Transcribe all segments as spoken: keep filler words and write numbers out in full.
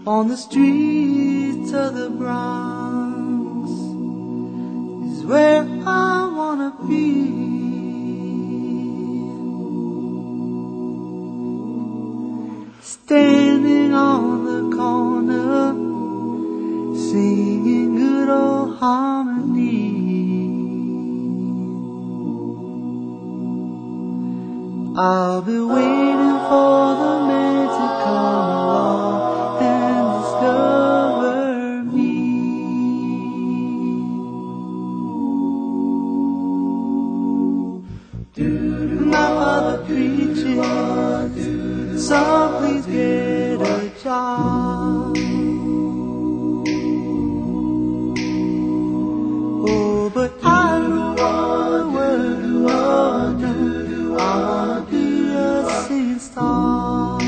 on the streets of the Bronx is where I wanna be. Standing on the corner, singing good old harmony. I'll be waiting for the man to come along and discover me. My father preaches, so please get a job. Oh, but I don't wanna work, what do I wanna be a singing star.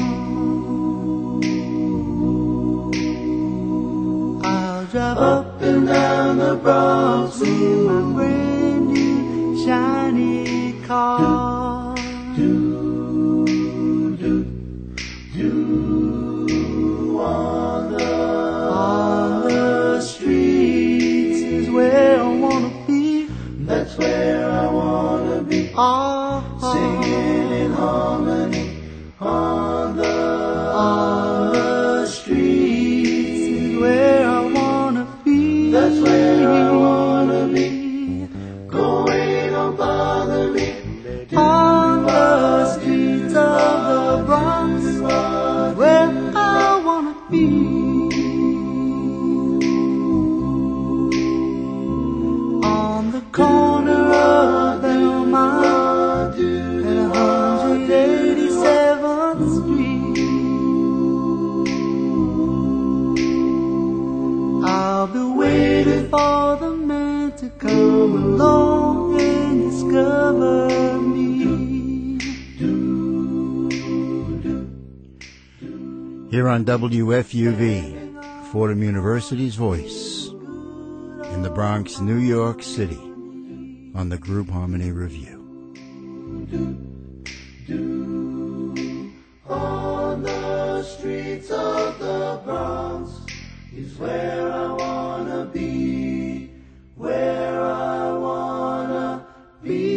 I'll drive up and down the Bronx in my brand new shiny car. Do, do, do on the, on the streets is where I wanna be. That's where I wanna be. Oh, singing in harmony on the, on the streets is where I wanna be. That's where I wanna be. Go away, don't bother me. On the streets of the Bronx is where I wanna be. On the corner of Belmont and one eighty-seventh Street, I'll be waiting for the man to come along and discover me. Here on W F U V, Fordham University's voice, in the Bronx, New York City, on the Group Harmony Review. On the streets of the Bronx is where I wanna be, where I wanna be.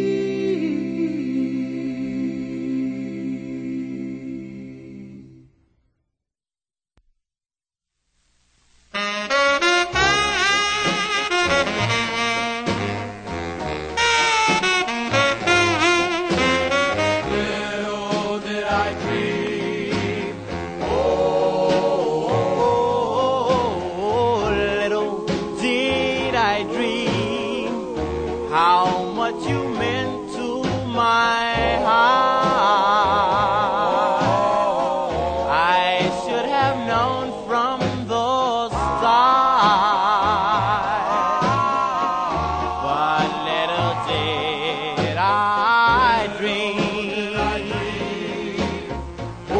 Little did I dream, oh, little did I dream how much you meant to my heart. I should have known from the start, but little did I dream. Oh,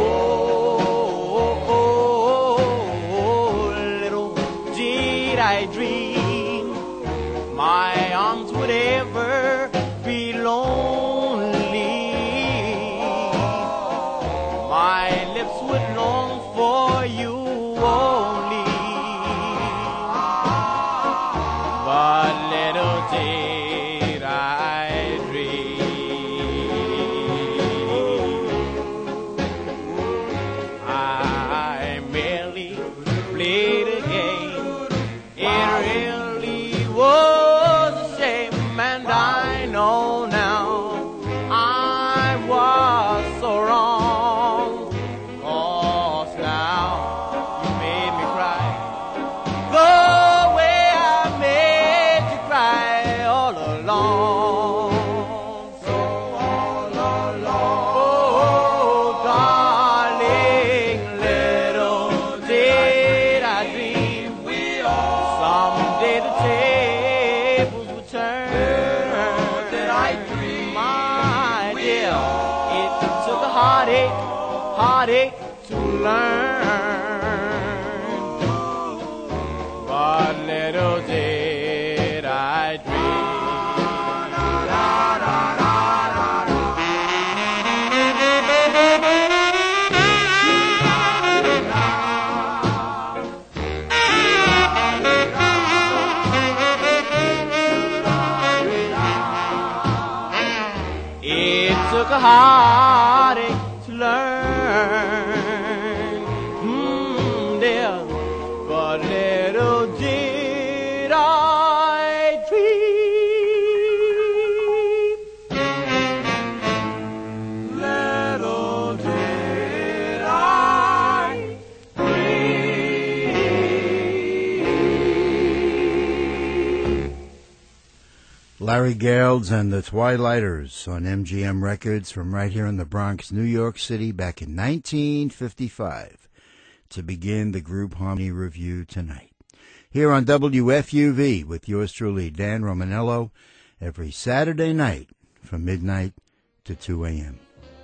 oh, oh, little did I dream my arms would ever be lonely. My lips would long for you only. But little did I dream, I merely played a game. It really was a shame, and I know now I was so wrong. 'Cause now you made me cry the way I made you cry all along. So all along, oh darling, little did I dream we all someday the tables would turn. Little did I dream, my dear, it took a heartache, heartache to learn. But little did I dream. heartaches learn. Mm, dear, but little did I dream. Little did I dream. Larry Gales and the Twilighters on M G M Records from right here in the Bronx, New York City, back in nineteen fifty-five, to begin the Group Harmony Review tonight. Here on W F U V with yours truly, Dan Romanello, every Saturday night from midnight to two a.m.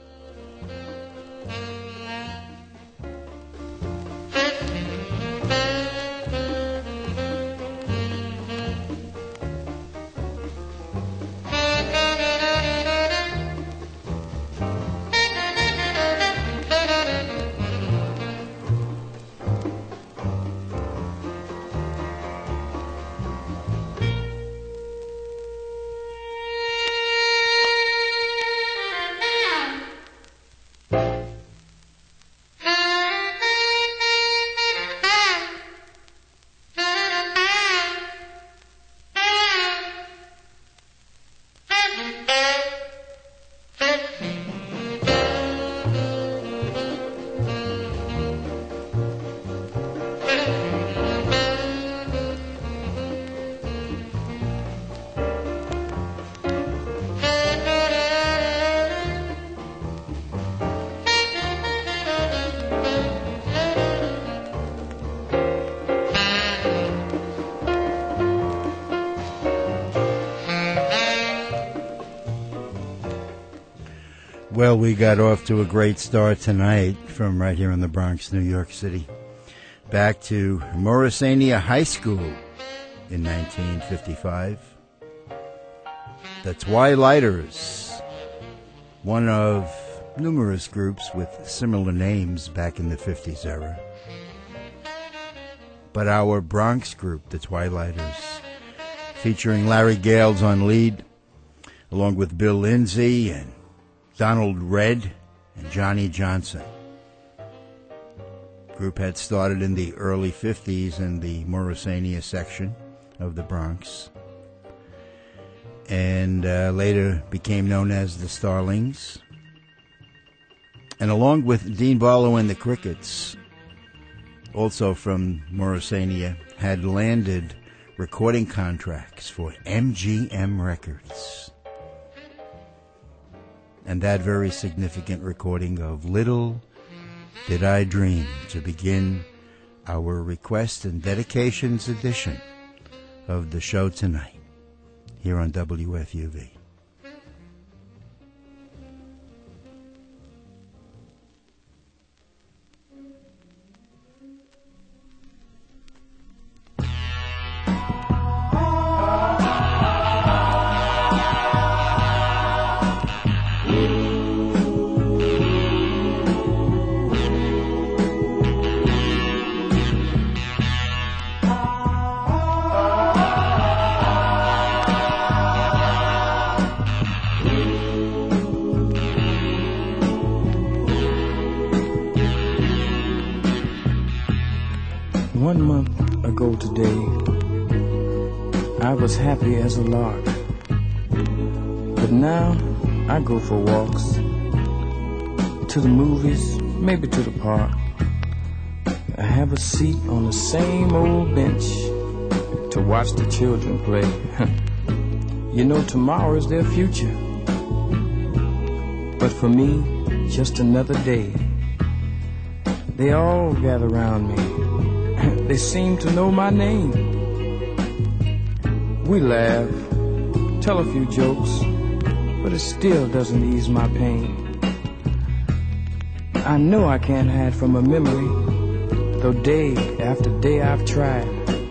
Well, we got off to a great start tonight from right here in the Bronx, New York City. Back to Morrisania High School in nineteen fifty-five. The Twilighters, one of numerous groups with similar names back in the fifties era. But our Bronx group, the Twilighters, featuring Larry Gales on lead, along with Bill Lindsay and Donald Redd and Johnny Johnson. The group had started in the early fifties in the Morrisania section of the Bronx, and uh, later became known as the Starlings. And along with Dean Barlow and the Crickets, also from Morrisania, had landed recording contracts for M G M Records. And that very significant recording of Little Did I Dream to begin our request and dedications edition of the show tonight here on W F U V. One month ago today, I was happy as a lark. But now I go for walks, to the movies, maybe to the park. I have a seat on the same old bench to watch the children play. You know, tomorrow is their future. But for me, just another day. They all gather around me. They seem to know my name. We laugh, tell a few jokes, but it still doesn't ease my pain. I know I can't hide from a memory, though day after day I've tried.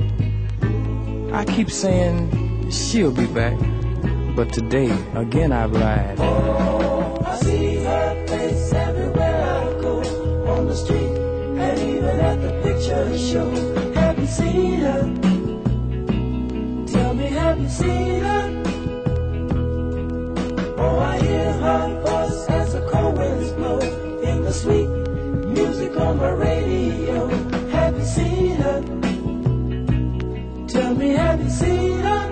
I keep saying she'll be back, but today again I've lied. Oh, I see her face everywhere I go, on the street and even at the picture show. Have you seen her? Tell me, have you seen her? Oh, I hear her voice as on my radio. Have you seen her? Tell me, have you seen her?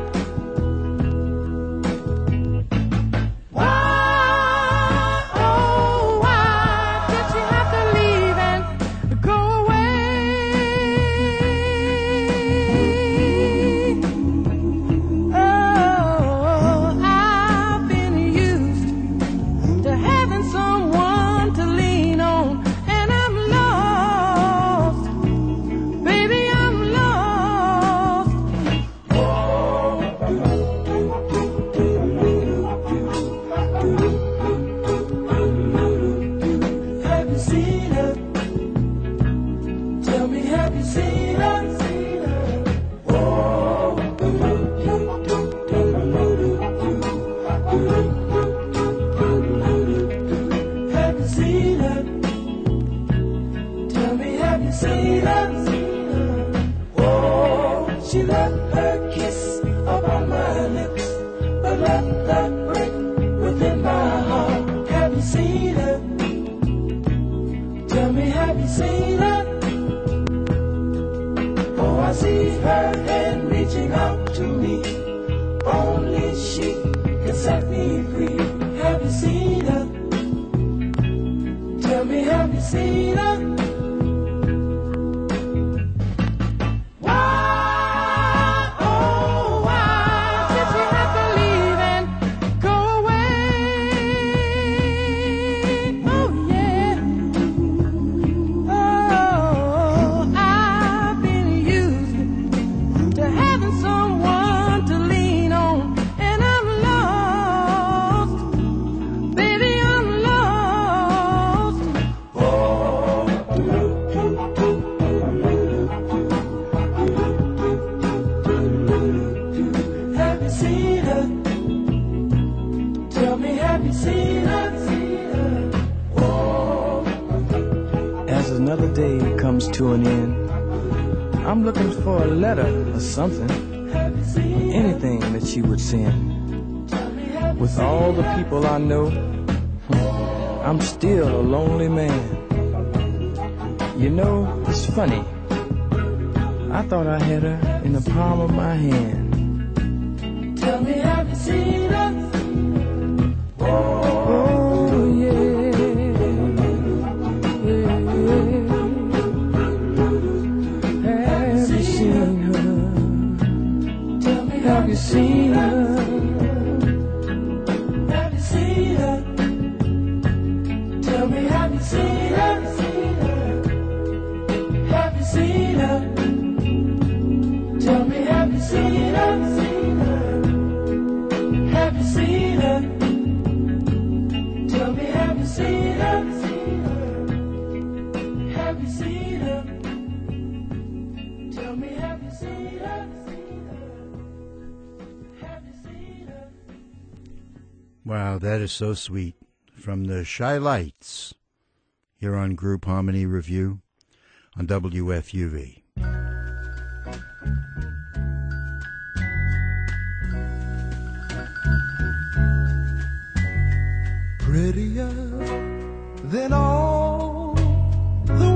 To an end, I'm looking for a letter or something, anything that she would send. With all the people I know, I'm still a lonely man. You know, it's funny, I thought I had her in the palm of my hand. Tell me, have you seen her? Oh, yeah. Have you seen her? Have you seen her? Tell me, have you seen her? Have you seen her? Tell me, have you seen her? Have you seen her? Tell me, have you seen her? Have you seen her? Tell me, have you seen her? Wow, that is so sweet. From the Shy Lights, here on Group Harmony Review on W F U V. Prettier than all the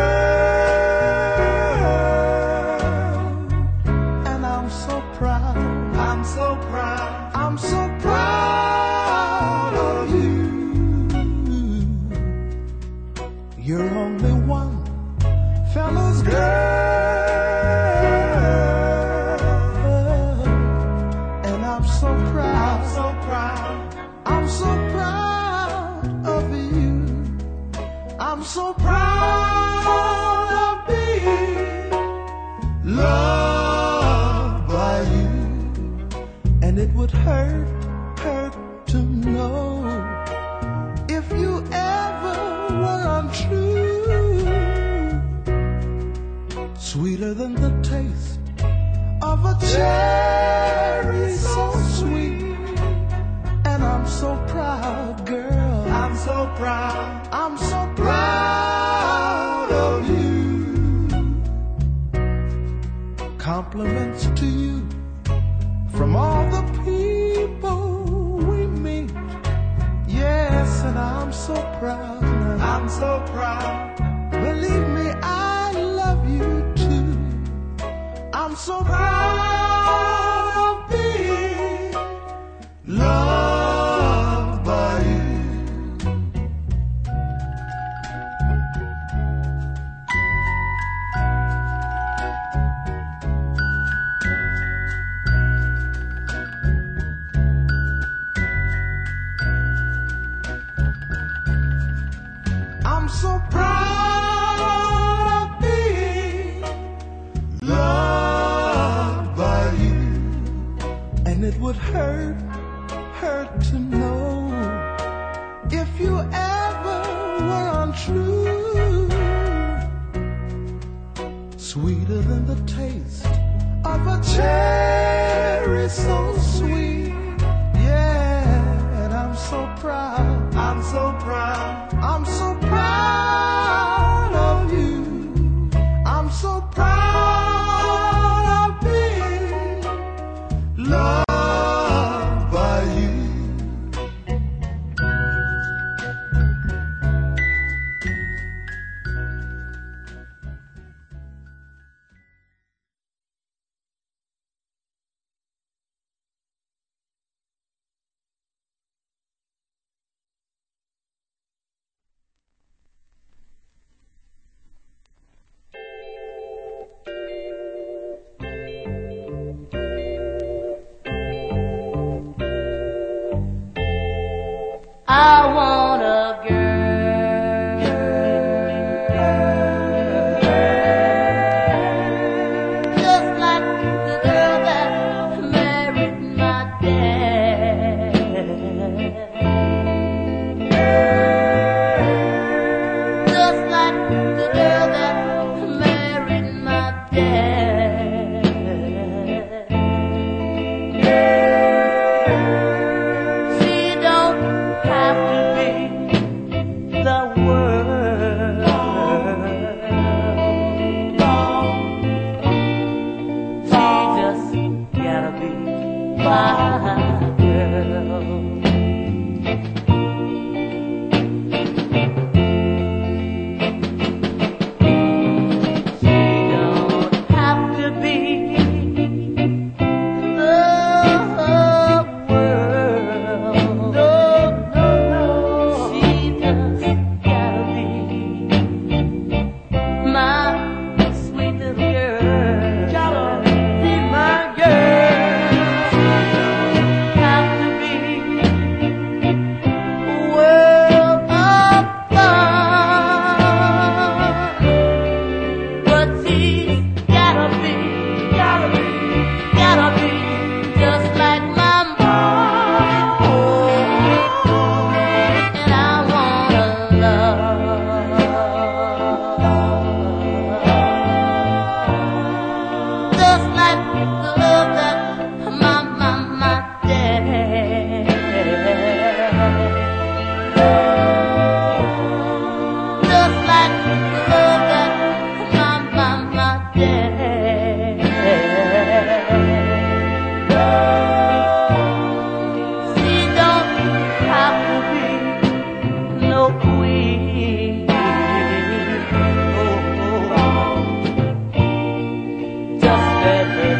world, and I'm so proud, I'm so proud, I'm so proud of you. You're only one fella's girl, and I'm so proud, I'm so proud, I'm so proud of you. I'm so proud of being loved by you, and it would hurt, hurt to know if you ever were untrue. Sweeter than the taste of a cherry, so sweet. And I'm so proud, girl, I'm so proud, I'm so proud of you. Compliments to you from all the people we meet. Yes, and I'm so proud, I'm so proud Believe me, I love you too. I'm so proud of being loved by you. I'm so proud of being loved by you. And it would hurt, hurt to know if you ever were untrue. Sweeter than the taste of a cherry, so sweet. Yeah, and I'm so proud, I'm so proud, I'm so proud of you. I'm so proud of being loved by you. I want a girl just like the girl that married my dad, just like the girl that married my dad. She don't have to be the world. She just gotta be my girl. She don't have to be the world. No, no, no. She just gotta be my sweet little girl. Gotta be my girl. She don't have to be a world apart, but she's gotta be, gotta be, gotta be just like my mom. And I wanna love just like the love that my, my, my dad had. Just like the love that my, my, my dad had. She don't have to be no queen. Oh, just let her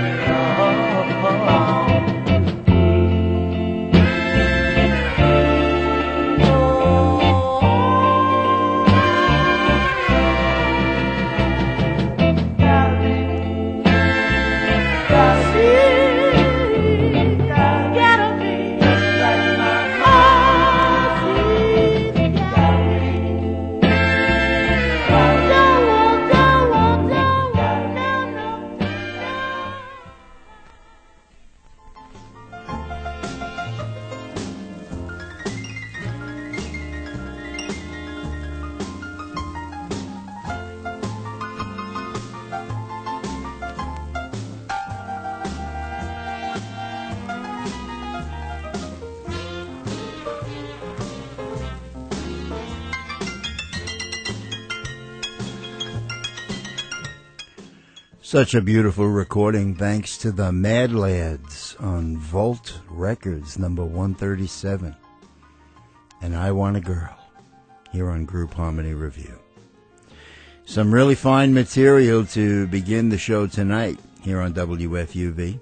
Such a beautiful recording, thanks to the Mad Lads on Vault Records, number one thirty-seven. And I Want a Girl, here on Group Harmony Review. Some really fine material to begin the show tonight here on W F U V.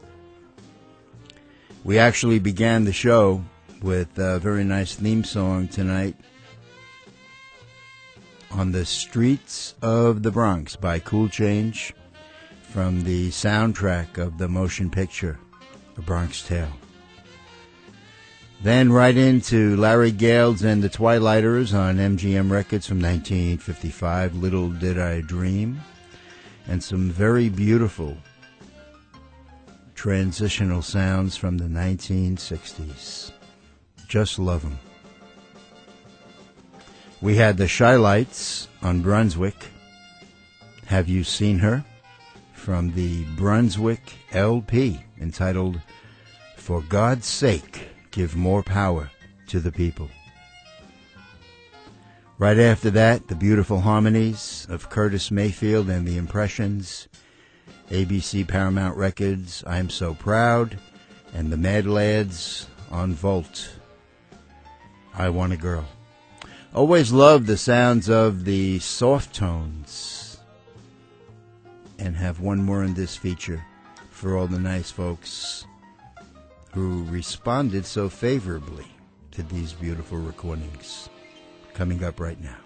We actually began the show with a very nice theme song tonight, On the Streets of the Bronx by Cool Change, from the soundtrack of the motion picture, A Bronx Tale. Then right into Larry Gales and the Twilighters on M G M Records from nineteen fifty-five, Little Did I Dream, and some very beautiful transitional sounds from the nineteen sixties. Just love them. We had the Shy-Lights on Brunswick, Have You Seen Her?, from the Brunswick L P, entitled For God's Sake, Give More Power to the People. Right after that, the beautiful harmonies of Curtis Mayfield and the Impressions, A B C Paramount Records, I'm So Proud, and the Mad Lads on Volt, I Want a Girl. Always loved the sounds of the soft tones, and have one more in this feature for all the nice folks who responded so favorably to these beautiful recordings. Coming up right now.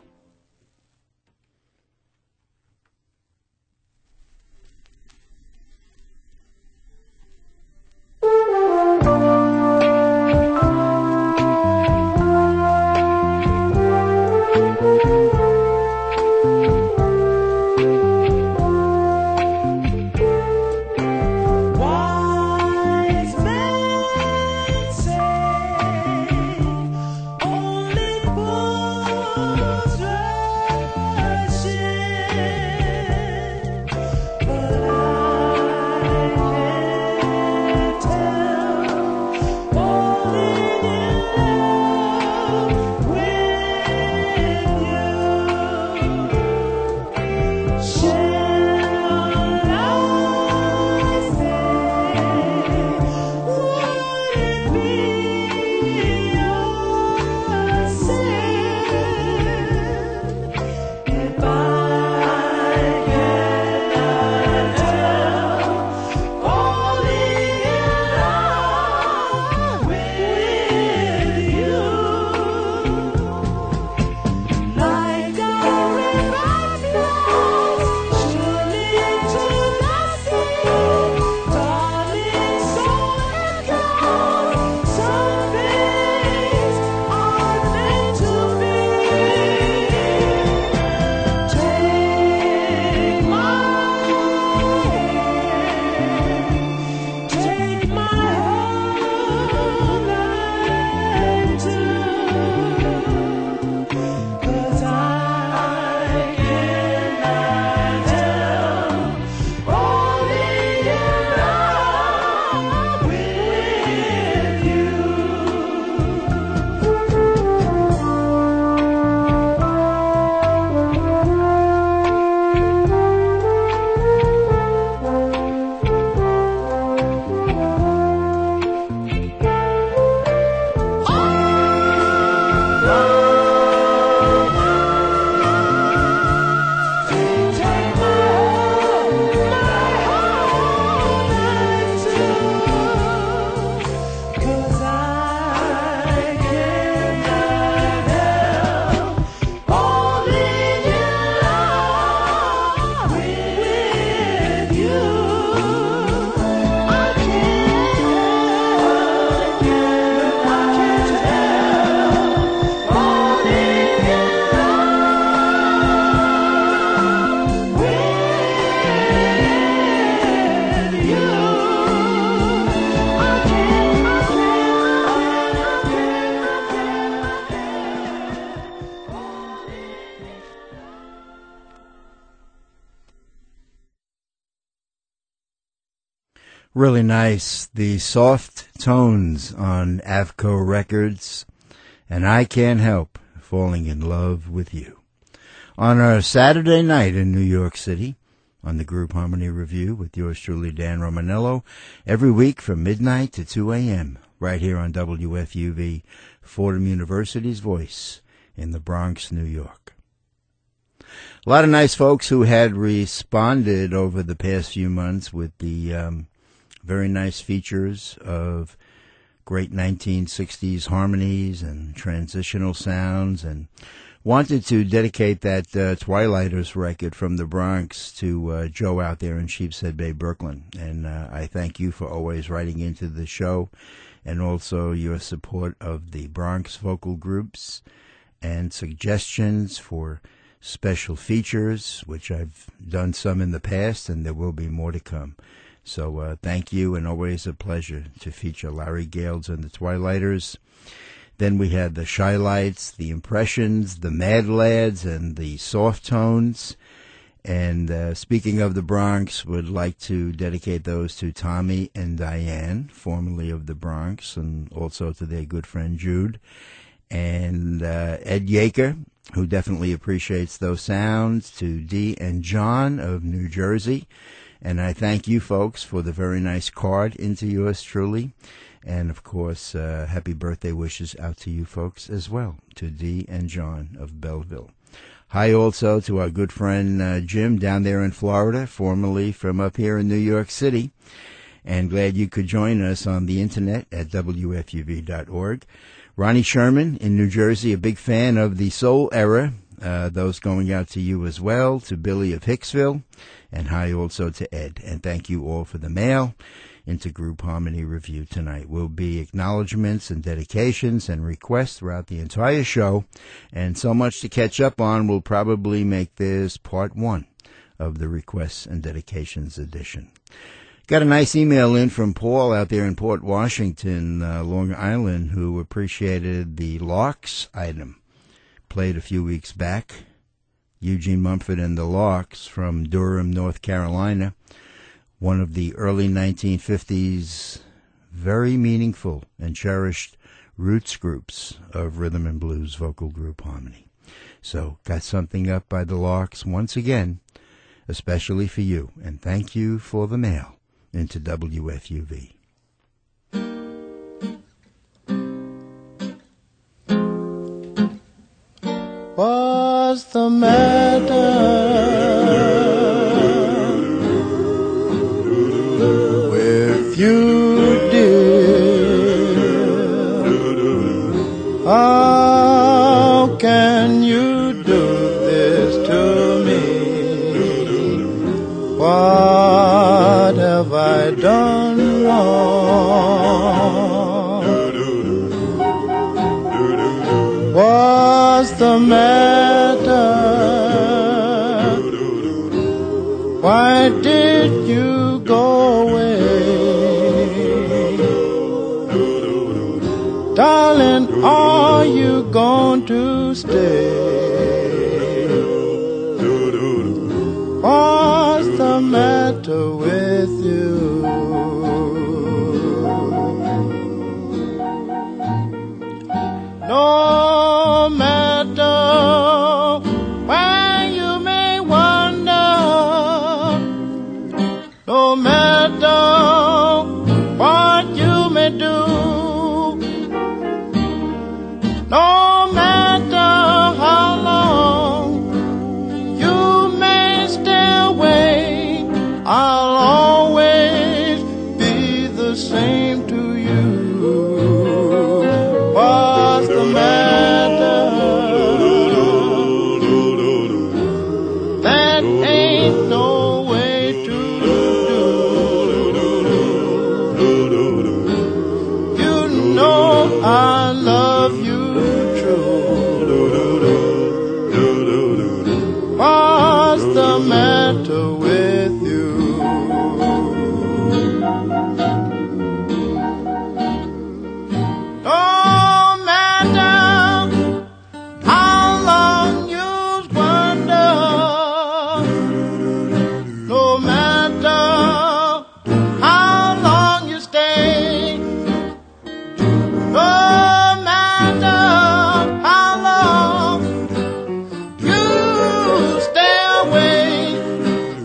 Really nice. The soft tones on Avco Records, and I Can't Help Falling in Love with You. On our Saturday night in New York City, on the Group Harmony Review with yours truly, Dan Romanello, every week from midnight to two a.m., right here on W F U V, Fordham University's voice in the Bronx, New York. A lot of nice folks who had responded over the past few months with the um, very nice features of great nineteen sixties harmonies and transitional sounds, and wanted to dedicate that uh, Twilighters record from the Bronx to uh, Joe out there in Sheepshead Bay, Brooklyn. And uh, I thank you for always writing into the show, and also your support of the Bronx vocal groups and suggestions for special features, which I've done some in the past, and there will be more to come. So uh, thank you, and always a pleasure to feature Larry Gales and the Twilighters. Then we had the Shy Lights, the Impressions, the Mad Lads, and the Soft Tones. And uh, speaking of the Bronx, would like to dedicate those to Tommy and Diane, formerly of the Bronx, and also to their good friend Jude. And uh, Ed Yeager, who definitely appreciates those sounds, to Dee and John of New Jersey. And I thank you folks for the very nice card into yours truly. And, of course, uh, happy birthday wishes out to you folks as well, to Dee and John of Belleville. Hi also to our good friend uh, Jim down there in Florida, formerly from up here in New York City. And glad you could join us on the internet at W F U V dot org. Ronnie Sherman in New Jersey, a big fan of the soul era. Uh, those going out to you as well, to Billy of Hicksville. And hi also to Ed. And thank you all for the mail into Group Harmony Review tonight. Will be acknowledgments and dedications and requests throughout the entire show, and so much to catch up on. We'll probably make this part one of the requests and dedications edition. Got a nice email in from Paul out there in Port Washington, uh, Long Island, who appreciated the Larks item played a few weeks back. Eugene Mumford and the Larks from Durham, North Carolina. One of the early nineteen fifties very meaningful and cherished roots groups of rhythm and blues vocal group harmony. So, got something up by the Larks once again, especially for you. And thank you for the mail into W F U V. What's the matter with you, dear? How can you do this to me? What have I done wrong? What's the matter? Why did you go away? Darling, are you going to stay? What's the matter with you? No matter where you may wander, no matter what you may do, no matter how long you may stay away, I'll always be the same to you. What's the matter? That ain't no way to do. You know I love you true. What's the matter with you? No matter how long you wander, no matter how long you stay, no matter how long you stay away,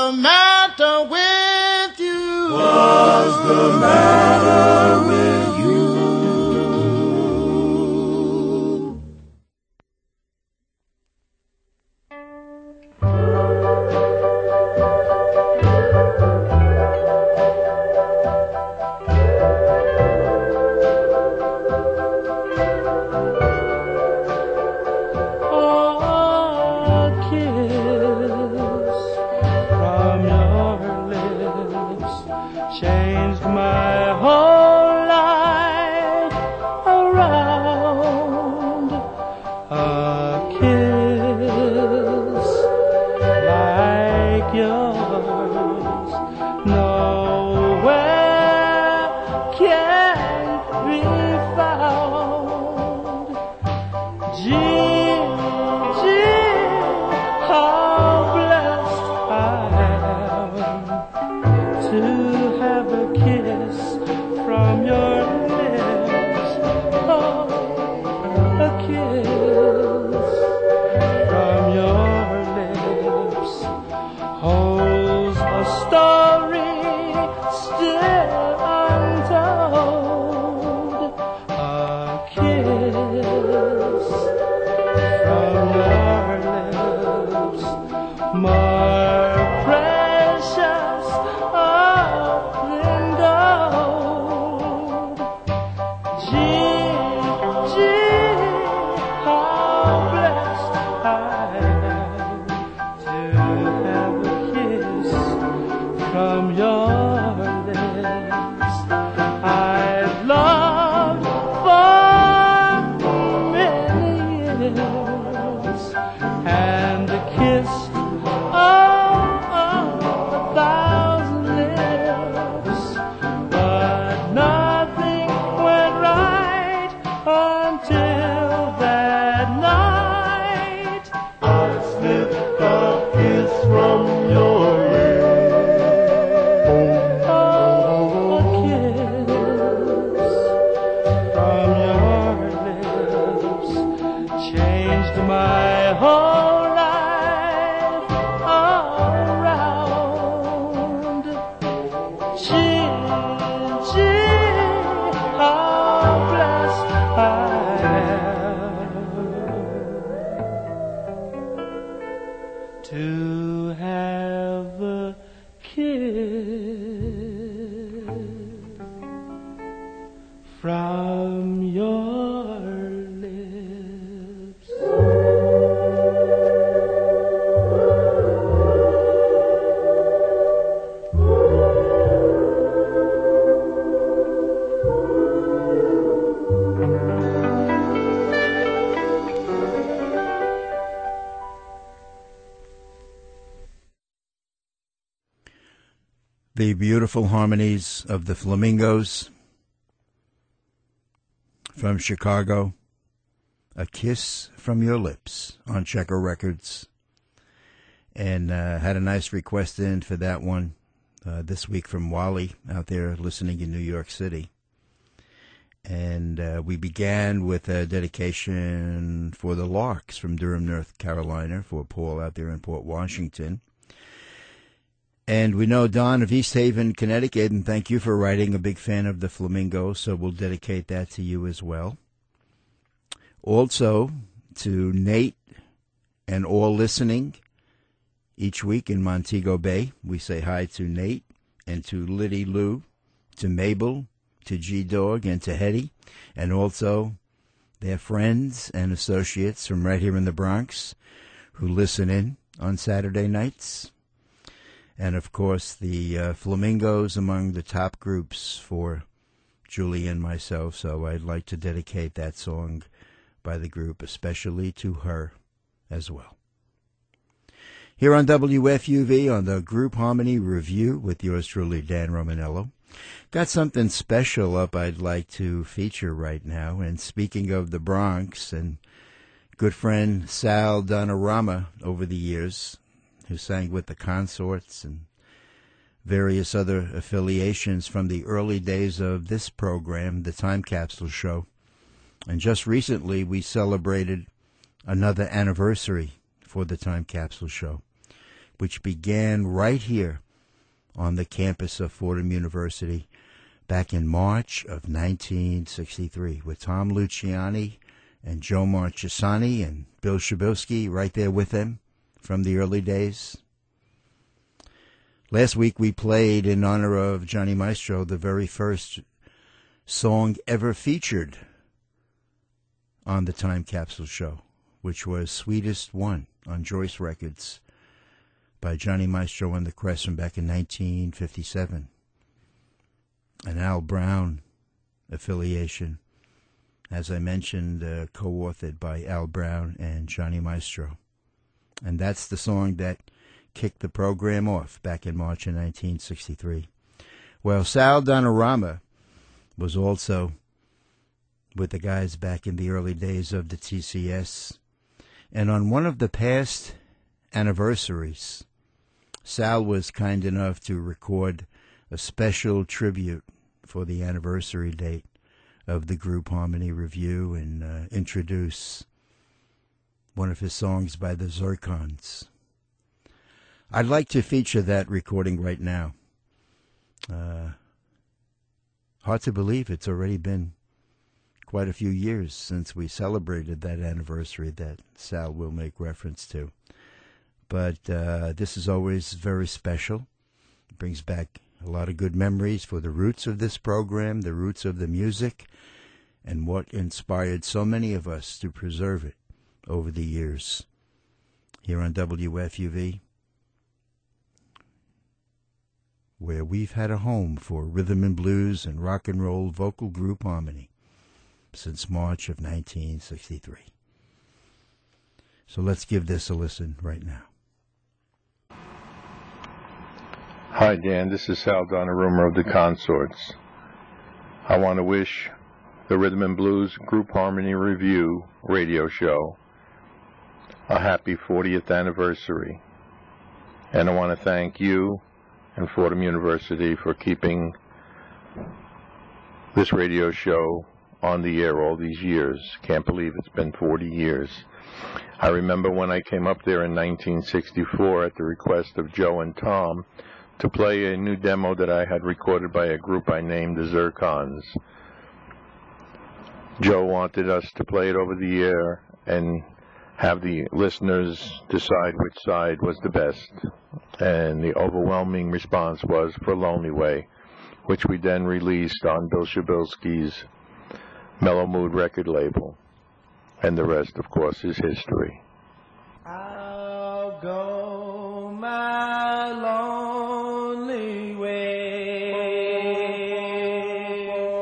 the matter with you? What's the matter with you? Changed my whole life around. A kiss like yours nowhere can be found. Gee, gee, how blessed I am to have a kiss from your lips. Oh, a kiss from your lips holds a story still untold. A kiss from your lips, more precious than gold. Gee, gee, how blessed I am to have a kiss from your lips. I've loved for many years, and a kiss, oh, oh, a thousand lips, but nothing went right until that night I slipped a kiss from your lips. Oh, a kiss from your lips changed my whole life around. Gee, gee, how blessed I am to have a kiss from your lips. The beautiful harmonies of the Flamingos from Chicago. A Kiss from Your Lips on Checker Records. And uh, had a nice request in for that one uh, this week from Wally out there listening in New York City. And uh, we began with a dedication for the Larks from Durham, North Carolina, for Paul out there in Port Washington. And we know Don of East Haven, Connecticut, and thank you for writing, a big fan of the Flamingos, so we'll dedicate that to you as well. Also, to Nate and all listening each week in Montego Bay, we say hi to Nate and to Liddy Lou, to Mabel, to G-Dog, and to Hetty, and also their friends and associates from right here in the Bronx who listen in on Saturday nights. And, of course, the uh, Flamingos among the top groups for Julie and myself, so I'd like to dedicate that song by the group, especially to her as well. Here on W F U V on the Group Harmony Review with yours truly, Dan Romanello. Got something special up I'd like to feature right now, and speaking of the Bronx and good friend Sal Donorama over the years, who sang with the Consorts and various other affiliations from the early days of this program, the Time Capsule Show. And just recently we celebrated another anniversary for the Time Capsule Show. which began right here on the campus of Fordham University back in March of nineteen sixty-three with Tom Luciani and Joe Marchesani and Bill Shabilsky right there with them from the early days. Last week we played, in honor of Johnny Maestro, the very first song ever featured on the Time Capsule Show, which was Sweetest One on Joyce Records by Johnny Maestro and the Crescent back in nineteen fifty-seven. An Al Brown affiliation, as I mentioned, uh, co-authored by Al Brown and Johnny Maestro. And that's the song that kicked the program off back in March of nineteen sixty-three. Well, Sal Donorama was also with the guys back in the early days of the T C S. And on one of the past anniversaries, Sal was kind enough to record a special tribute for the anniversary date of the Group Harmony Review and uh, introduce one of his songs by the Zircons. I'd like to feature that recording right now. Uh, hard to believe it's already been quite a few years since we celebrated that anniversary that Sal will make reference to. But uh, this is always very special. It brings back a lot of good memories for the roots of this program, the roots of the music, and what inspired so many of us to preserve it over the years. Here on W F U V, where we've had a home for rhythm and blues and rock and roll vocal group harmony since March of nineteen sixty-three. So let's give this a listen right now. Hi, Dan. This is Sal Donnarumma of the Consorts. I want to wish the Rhythm and Blues Group Harmony Review radio show a happy fortieth anniversary. And I want to thank you and Fordham University for keeping this radio show on the air all these years. Can't believe it's been forty years. I remember when I came up there in nineteen sixty-four at the request of Joe and Tom to play a new demo that I had recorded by a group I named the Zircons. Joe wanted us to play it over the air and have the listeners decide which side was the best. And the overwhelming response was for Lonely Way, which we then released on Bill Shabilsky's Mellow Mood record label. And the rest, of course, is history. I'll go my lonely way.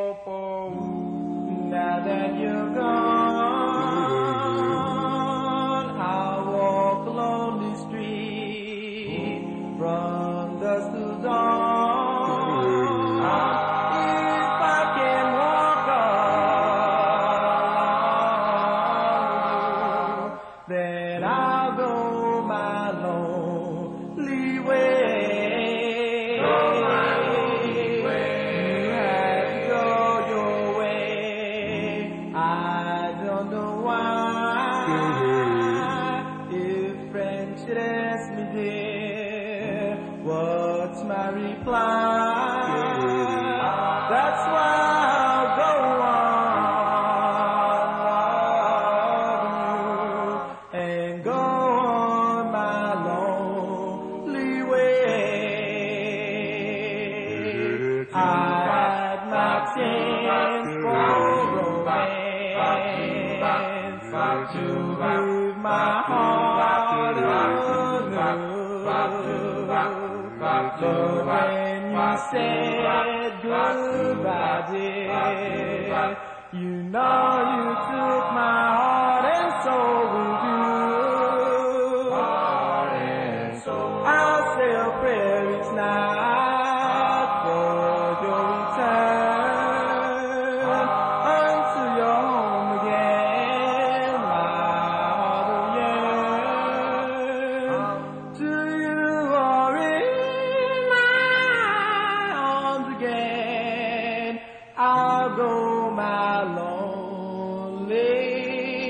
Now that you're gone, I'll walk along the street from dusk to dawn. If I can walk alone, then I'll go my lonely way. Go my lonely way. You have to go your way. I don't know why. If friends should ask me, dear, what's my reply? That's why I'll go on loving you and go on my lonely way. I had my chance for romance, to give my heart anew. But when you said goodbye, dear, you know you took my heart and soul with you. I'll say a prayer each night for your return unto your home again. My heart will yearn to you or in my arms again. I'll go my lonely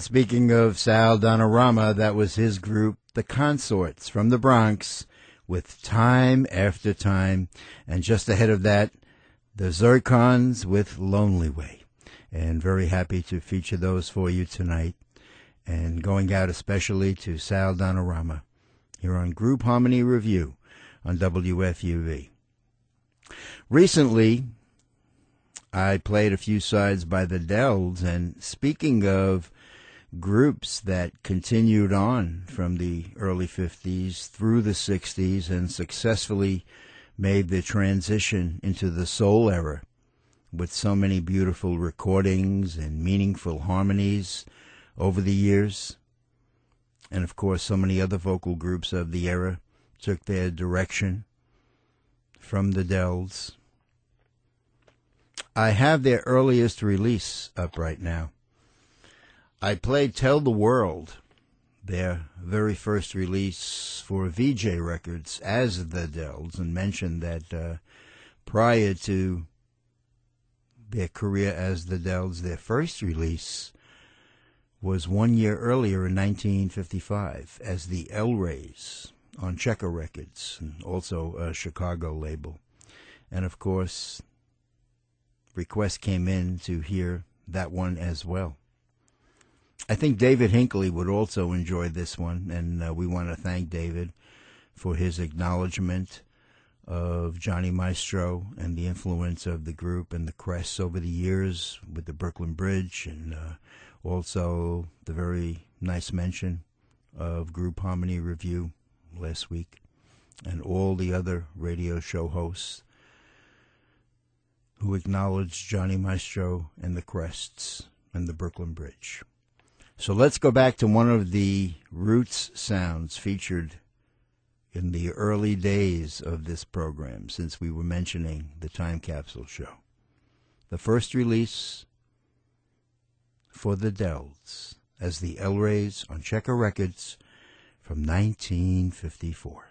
speaking of Sal Donorama, that was his group, The Consorts, from the Bronx, with Time After Time. And just ahead of that, the Zircons with Lonely Way. And very happy to feature those for you tonight. And going out especially to Sal Donorama here on Group Harmony Review on W F U V. Recently, I played a few sides by the Dells, and speaking of groups that continued on from the early fifties through the sixties and successfully made the transition into the soul era with so many beautiful recordings and meaningful harmonies over the years. And of course, so many other vocal groups of the era took their direction from the Dells. I have their earliest release up right now. I played Tell the World, their very first release for V J Records as the Dells, and mentioned that uh, prior to their career as the Dells, their first release was one year earlier in nineteen fifty-five as the El Rays on Checker Records, and also a Chicago label. And of course, requests came in to hear that one as well. I think David Hinckley would also enjoy this one, and uh, we want to thank David for his acknowledgement of Johnny Maestro and the influence of the group and the Crests over the years with the Brooklyn Bridge, and uh, also the very nice mention of Group Harmony Review last week, and all the other radio show hosts who acknowledged Johnny Maestro and the Crests and the Brooklyn Bridge. So let's go back to one of the roots sounds featured in the early days of this program, since we were mentioning the Time Capsule Show. The first release for the Dells as the El Rays on Checker Records from nineteen fifty-four.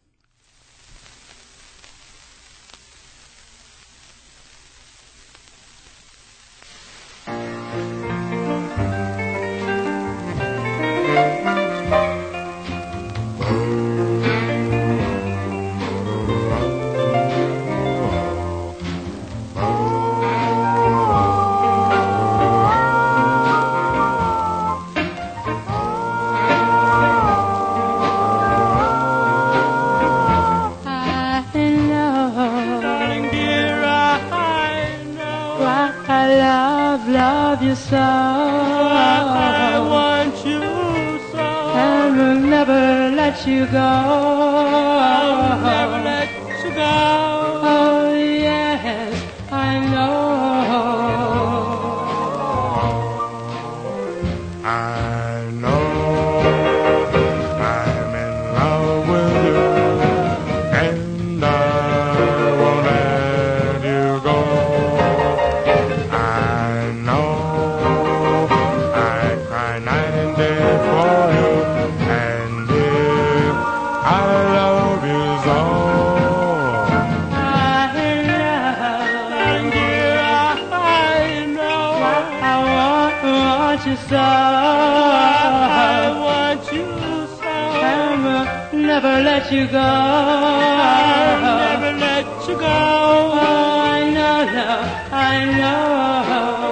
love you so. I want you so. And will never let you go. I'll never let you go. Oh yes, I know. I know I'm in love with you, and I won't let you go. I know I cry night and day for you, and if I love you so, I love, and dear, I know I want, want you so. I want you so. And will never let you go. I'll never let you go. Oh, I know, love, I know.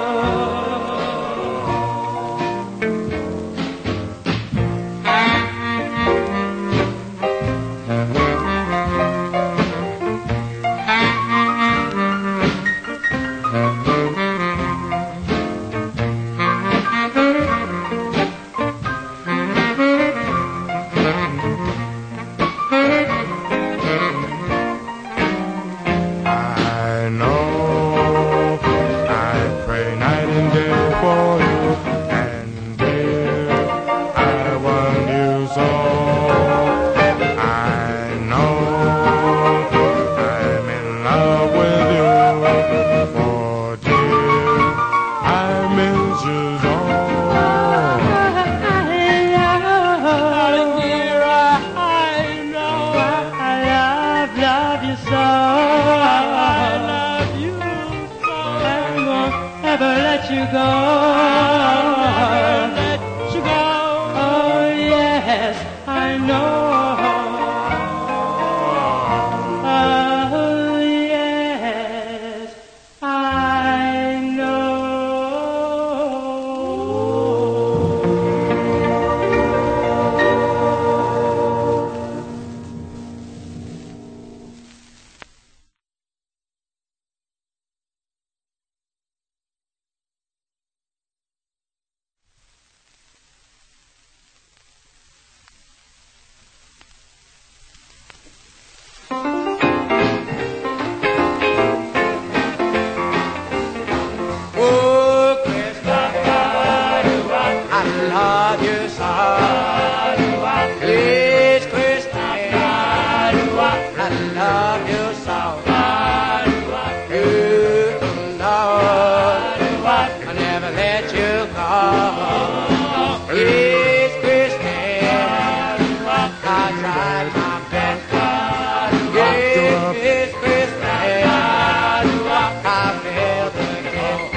I know I pray night and day for you, and dear, I want you so. I know I'm in love with you, for dear, I miss you so. Darling dear, I know I love, love you so. I love you so. And won't ever let you go. Never let I know. Oh, yes, I know. Oh, Christmas, I love you so. Please, Christmas, I love you so. You know, I'll never let you go. Please, Christmas, I tried my best. Yes, Christmas, I failed again.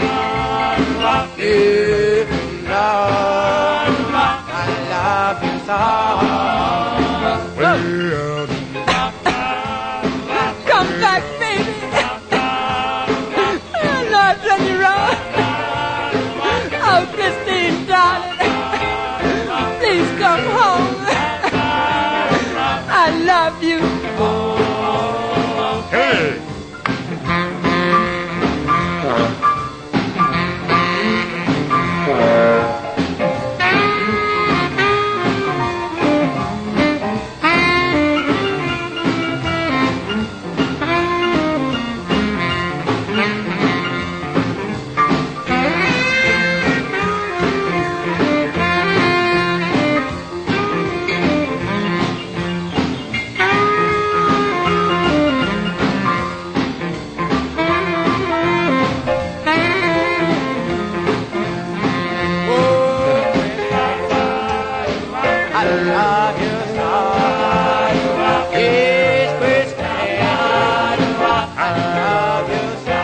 You know I love you so. Come back, baby. I'm not letting you wrong. Oh, Christine, darling, please come home. I love you. Hey! I love you so. Yes, Christmas, I love you so.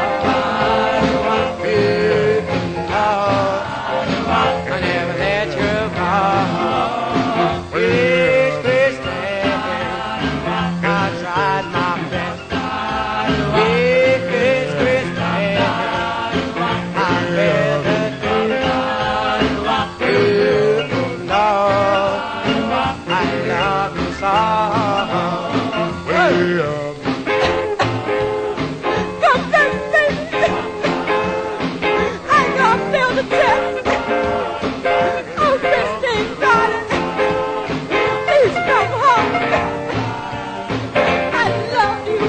You know I never let you go. Yes, Christmas, I tried my best. Yes, Christmas, I failed again. You know I love you so. Come back, baby. I know I failed the test. Oh, Christine, darling, please come home. I love you.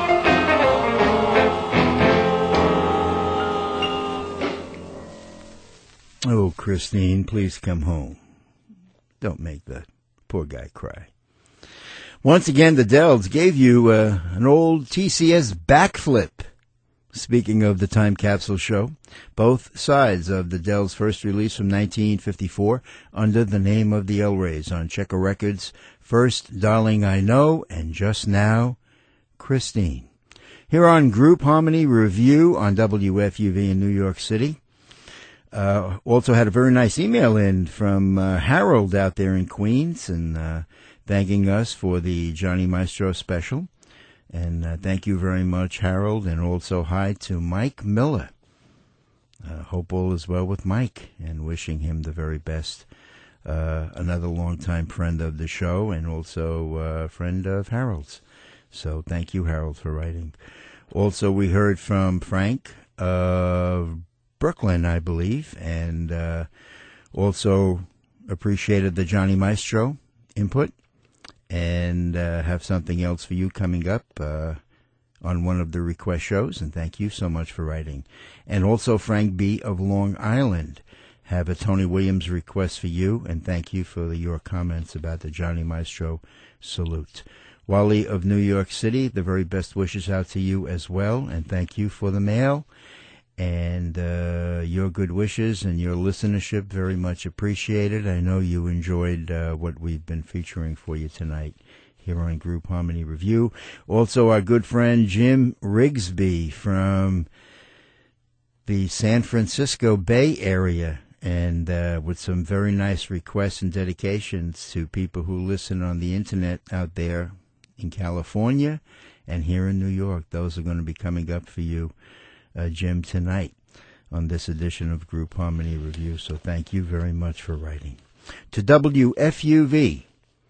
Oh, Christine, please come home. Don't make the poor guy cry. Once again, the Dells gave you uh, an old T C S backflip. Speaking of the Time Capsule Show, both sides of the Dells' first release from nineteen fifty-four under the name of the El-Rays on Checker Records, First Darling I Know, and Just Now, Christine. Here on Group Harmony Review on W F U V in New York City. Uh, also had a very nice email in from uh, Harold out there in Queens, and uh, thanking us for the Johnny Maestro special. And uh, thank you very much, Harold, and also hi to Mike Miller. Uh, hope all is well with Mike, and wishing him the very best. Uh, another longtime friend of the show, and also a uh, friend of Harold's. So thank you, Harold, for writing. Also, we heard from Frank of Brooklyn, I believe, and uh, also appreciated the Johnny Maestro input, and uh, have something else for you coming up uh, on one of the request shows, and thank you so much for writing. And also Frank B. of Long Island have a Tony Williams request for you, and thank you for your comments about the Johnny Maestro salute. Wally of New York City, the very best wishes out to you as well, and thank you for the mail. And uh, your good wishes and your listenership, very much appreciated. I know you enjoyed uh, what we've been featuring for you tonight here on Group Harmony Review. Also, our good friend Jim Rigsby from the San Francisco Bay Area and uh, with some very nice requests and dedications to people who listen on the internet out there in California and here in New York. Those are going to be coming up for you, uh, Jim, tonight on this edition of Group Harmony Review. So thank you very much for writing. To W F U V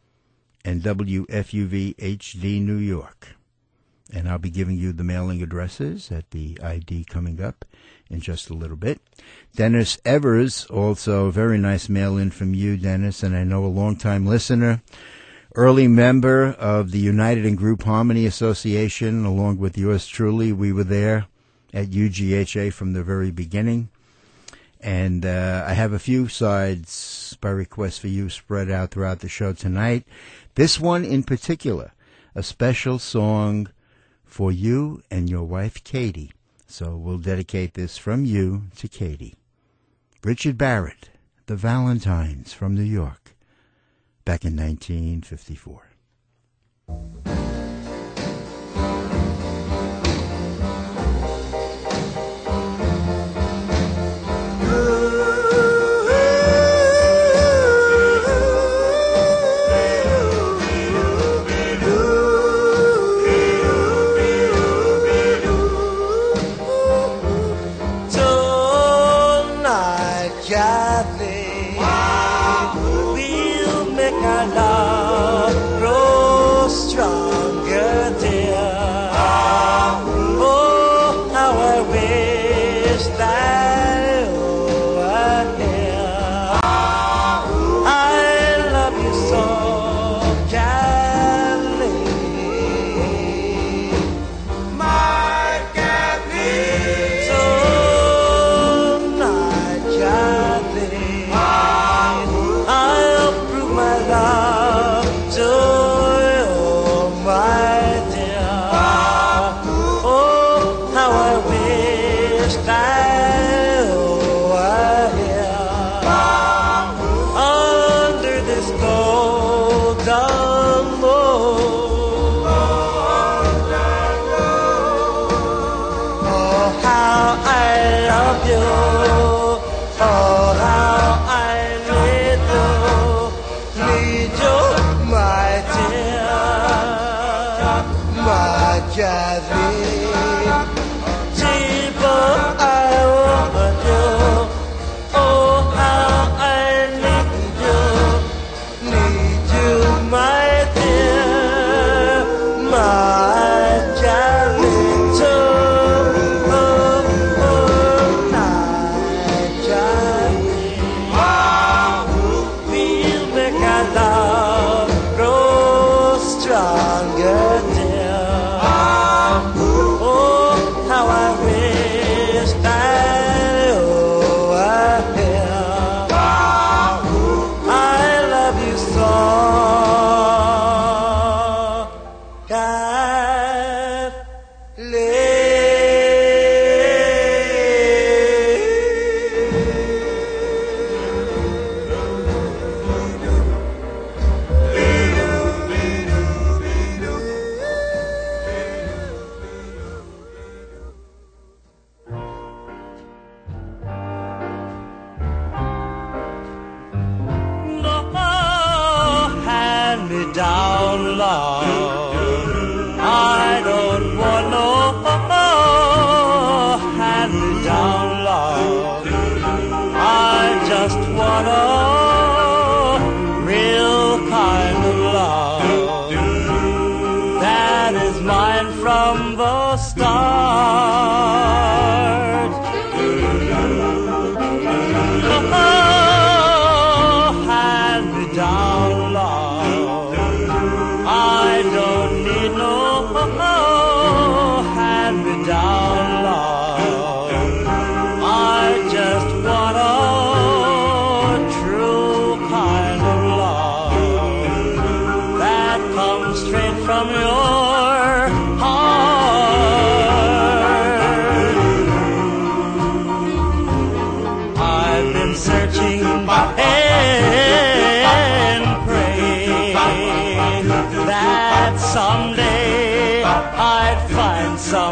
and W F U V H D New York. And I'll be giving you the mailing addresses at the I D coming up in just a little bit. Dennis Evers, also a very nice mail-in from you, Dennis, and I know a long-time listener, early member of the United and Group Harmony Association, along with yours truly. We were there at U G H A from the very beginning. And uh, I have a few sides by request for you spread out throughout the show tonight. This one in particular, a special song for you and your wife, Katie. So we'll dedicate this from you to Katie. Richard Barrett, The Valentines from New York, back in nineteen fifty-four.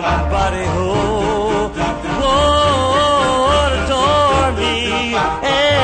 Somebody who would adore me.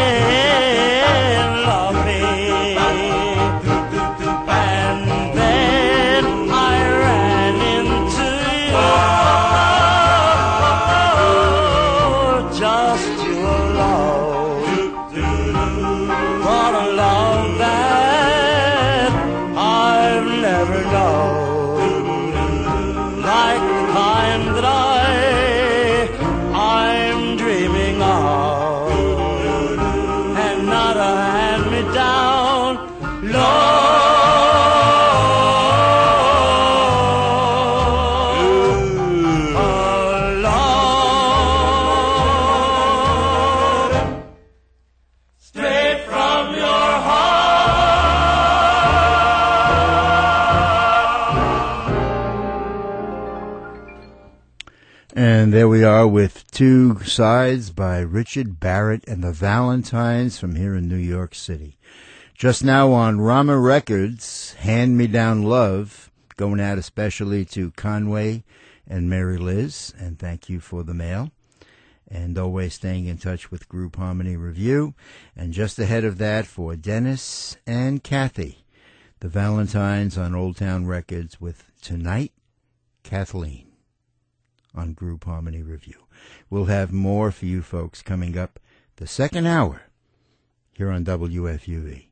And there we are with Two Sides by Richard Barrett and the Valentines from here in New York City. Just now on Rama Records, Hand Me Down Love, going out especially to Conway and Mary Liz, and thank you for the mail. And always staying in touch with Group Harmony Review. And just ahead of that for Dennis and Kathy, the Valentines on Old Town Records with Tonight, Kathleen on Group Harmony Review. We'll have more for you folks coming up the second hour here on W F U V.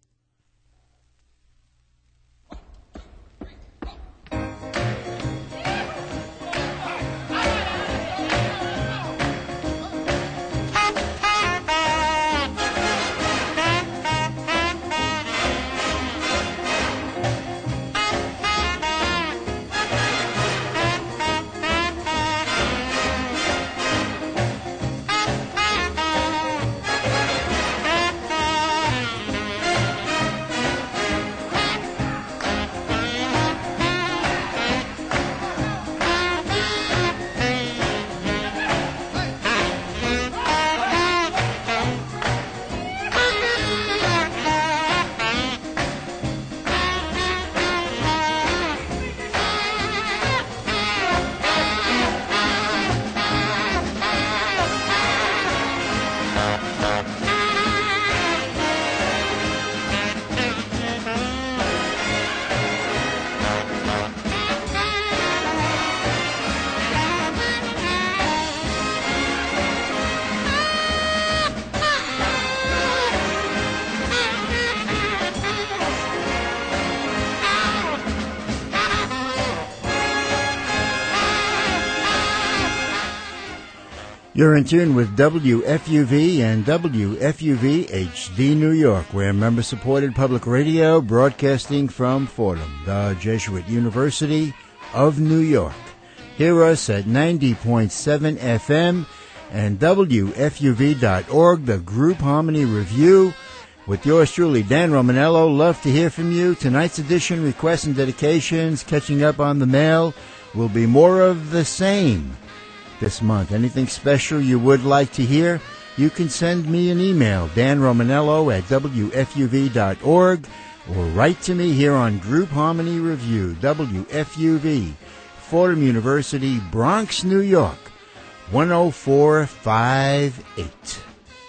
You're in tune with W F U V and W F U V H D New York. We're member-supported public radio broadcasting from Fordham, the Jesuit University of New York. Hear us at ninety point seven F M and W F U V dot org, the Group Harmony Review. With yours truly, Dan Romanello. Love to hear from you. Tonight's edition, requests and dedications, catching up on the mail, will be more of the same this month. Anything special you would like to hear, you can send me an email, Dan Romanello at W F U V dot org, or write to me here on Group Harmony Review, W F U V, Fordham University, Bronx, New York, one oh four five eight.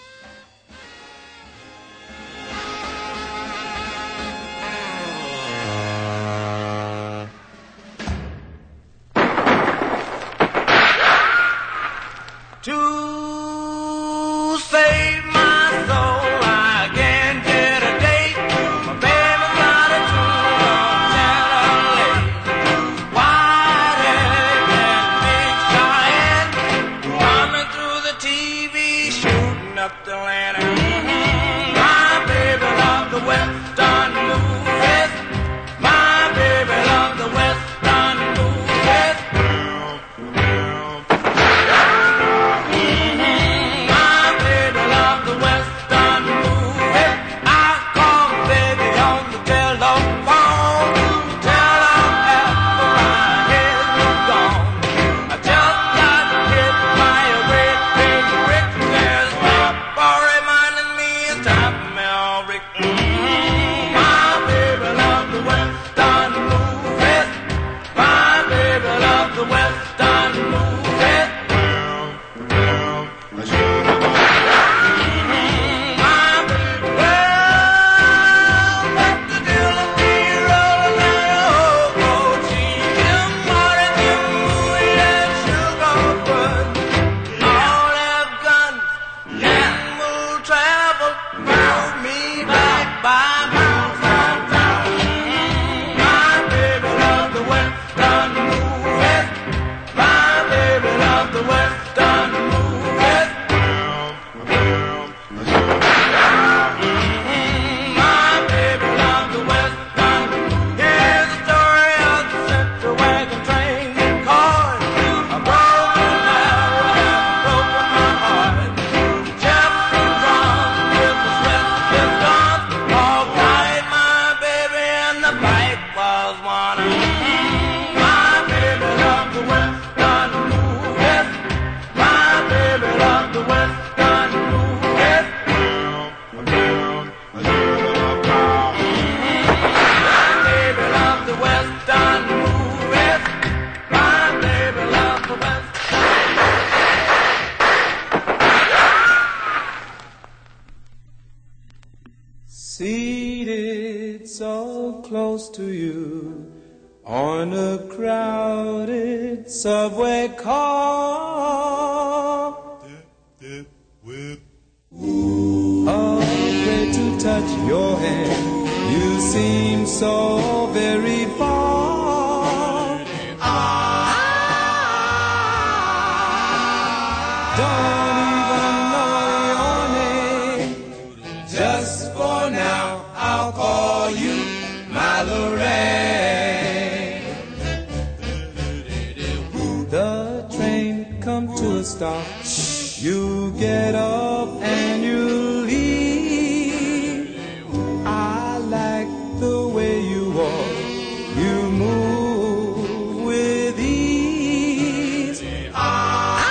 To save my soul, I can't get a date. My baby's got a too long Chevrolet. White egg and big Cheyenne, coming through the T V, shooting up the lantern. My baby loved the Western movies. My baby loved the Western movies. was one. My baby loved the Western movies. close to you on a crowded subway car. Afraid to touch your hand, you seem so very far. Don't even know your name. Just for now, I'll call you my Lorraine. The train comes to a stop. You get up and you leave. I like the way you walk. You move with ease. I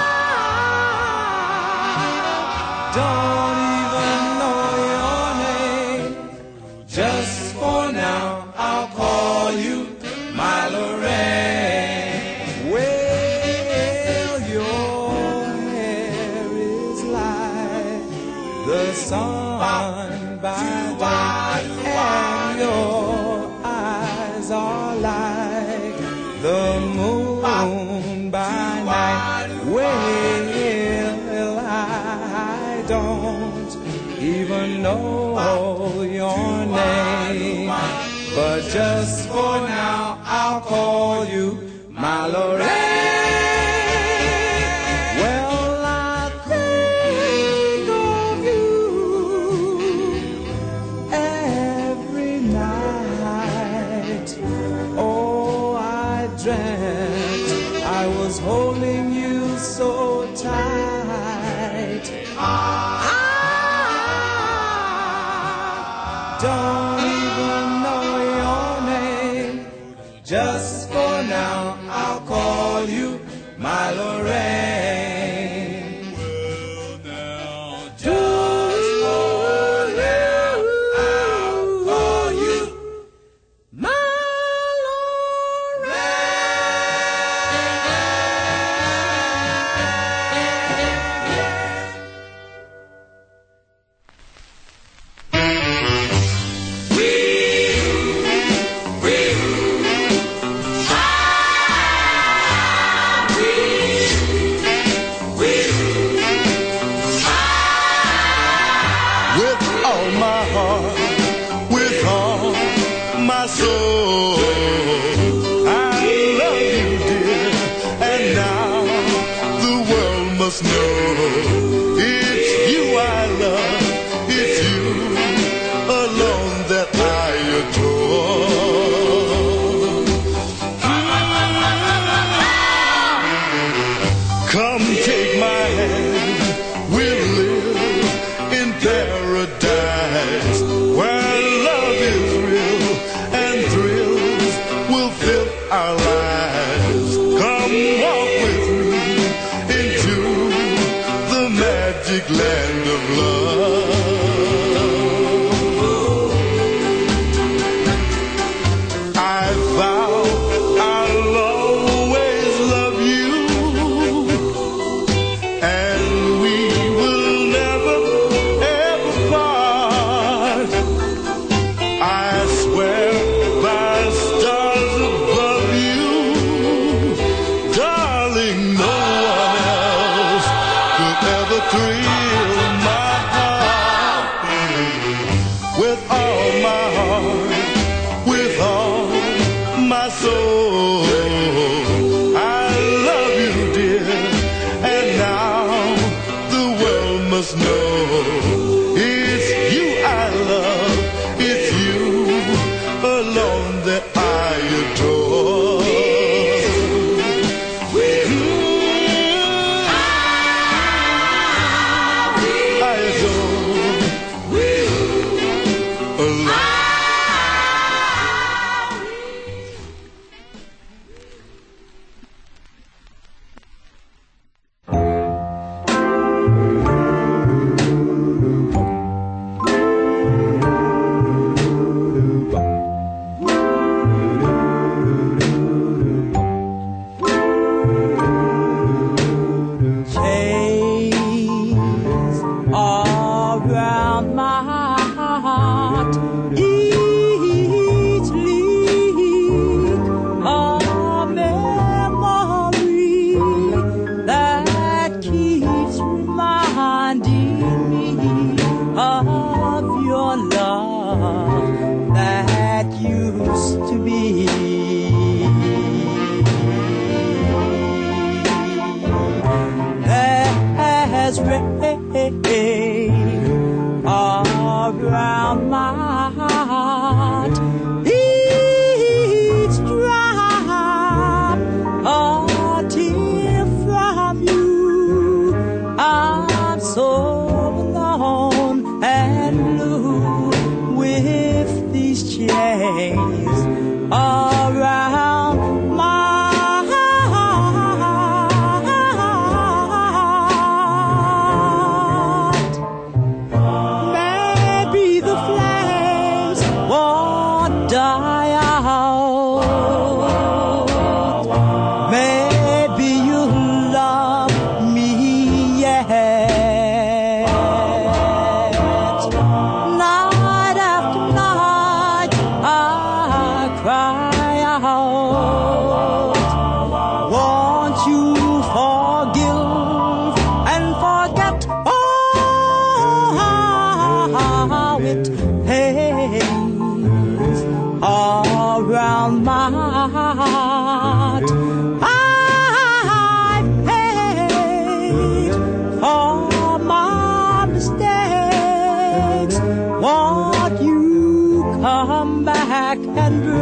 don't even know your name. Just for now, I'll call you my Lorraine. Well, your hair is like the sun by day, and your eyes are like the moon by night. Well, I don't even know your name, but just for now I'll call you my Lorraine. Well, I think of you every night. Oh, I dreamt I was holding you so tight. I don't even know your name. Just for now, I'll call you my Lorraine. Well, now, just for now, I'll call you my With all my heart, with all my soul, I love you, dear, and now the world must know it's you I love, it's you alone that I adore. Come take my hand, we'll live in paradise where love is real and thrills will fill our lives. Come walk with me into the magic land of love. I vow I'll always love you, and we will never ever part. I swear by stars above you, darling, no one else could ever thrill my heart. With all my heart, with all my soul, I love you, dear, and now the world must know it's you I love, it's you alone that I adore. I adore alone.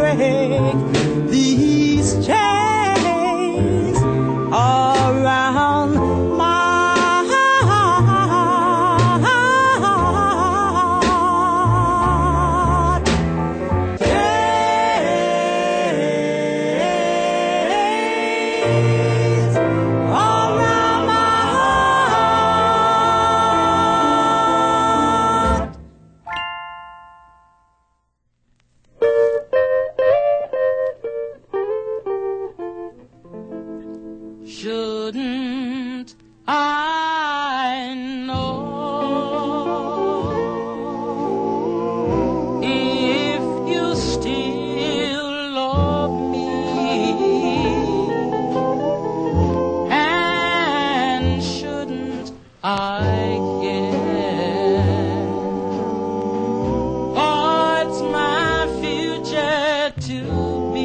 break these chains around my heart. Chains around my heart. Shouldn't I know if you still love me? And shouldn't I care? Oh, it's my future to be.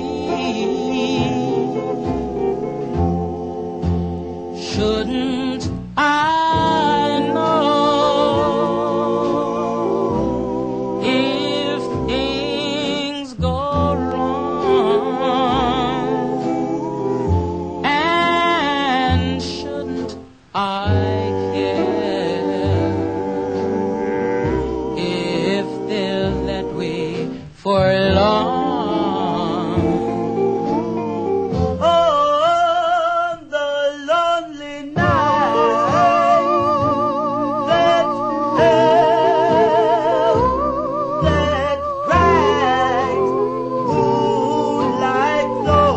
Shouldn't I know if things go wrong? And shouldn't I care if they'll let me for long? On the lonely night that held that bright moonlight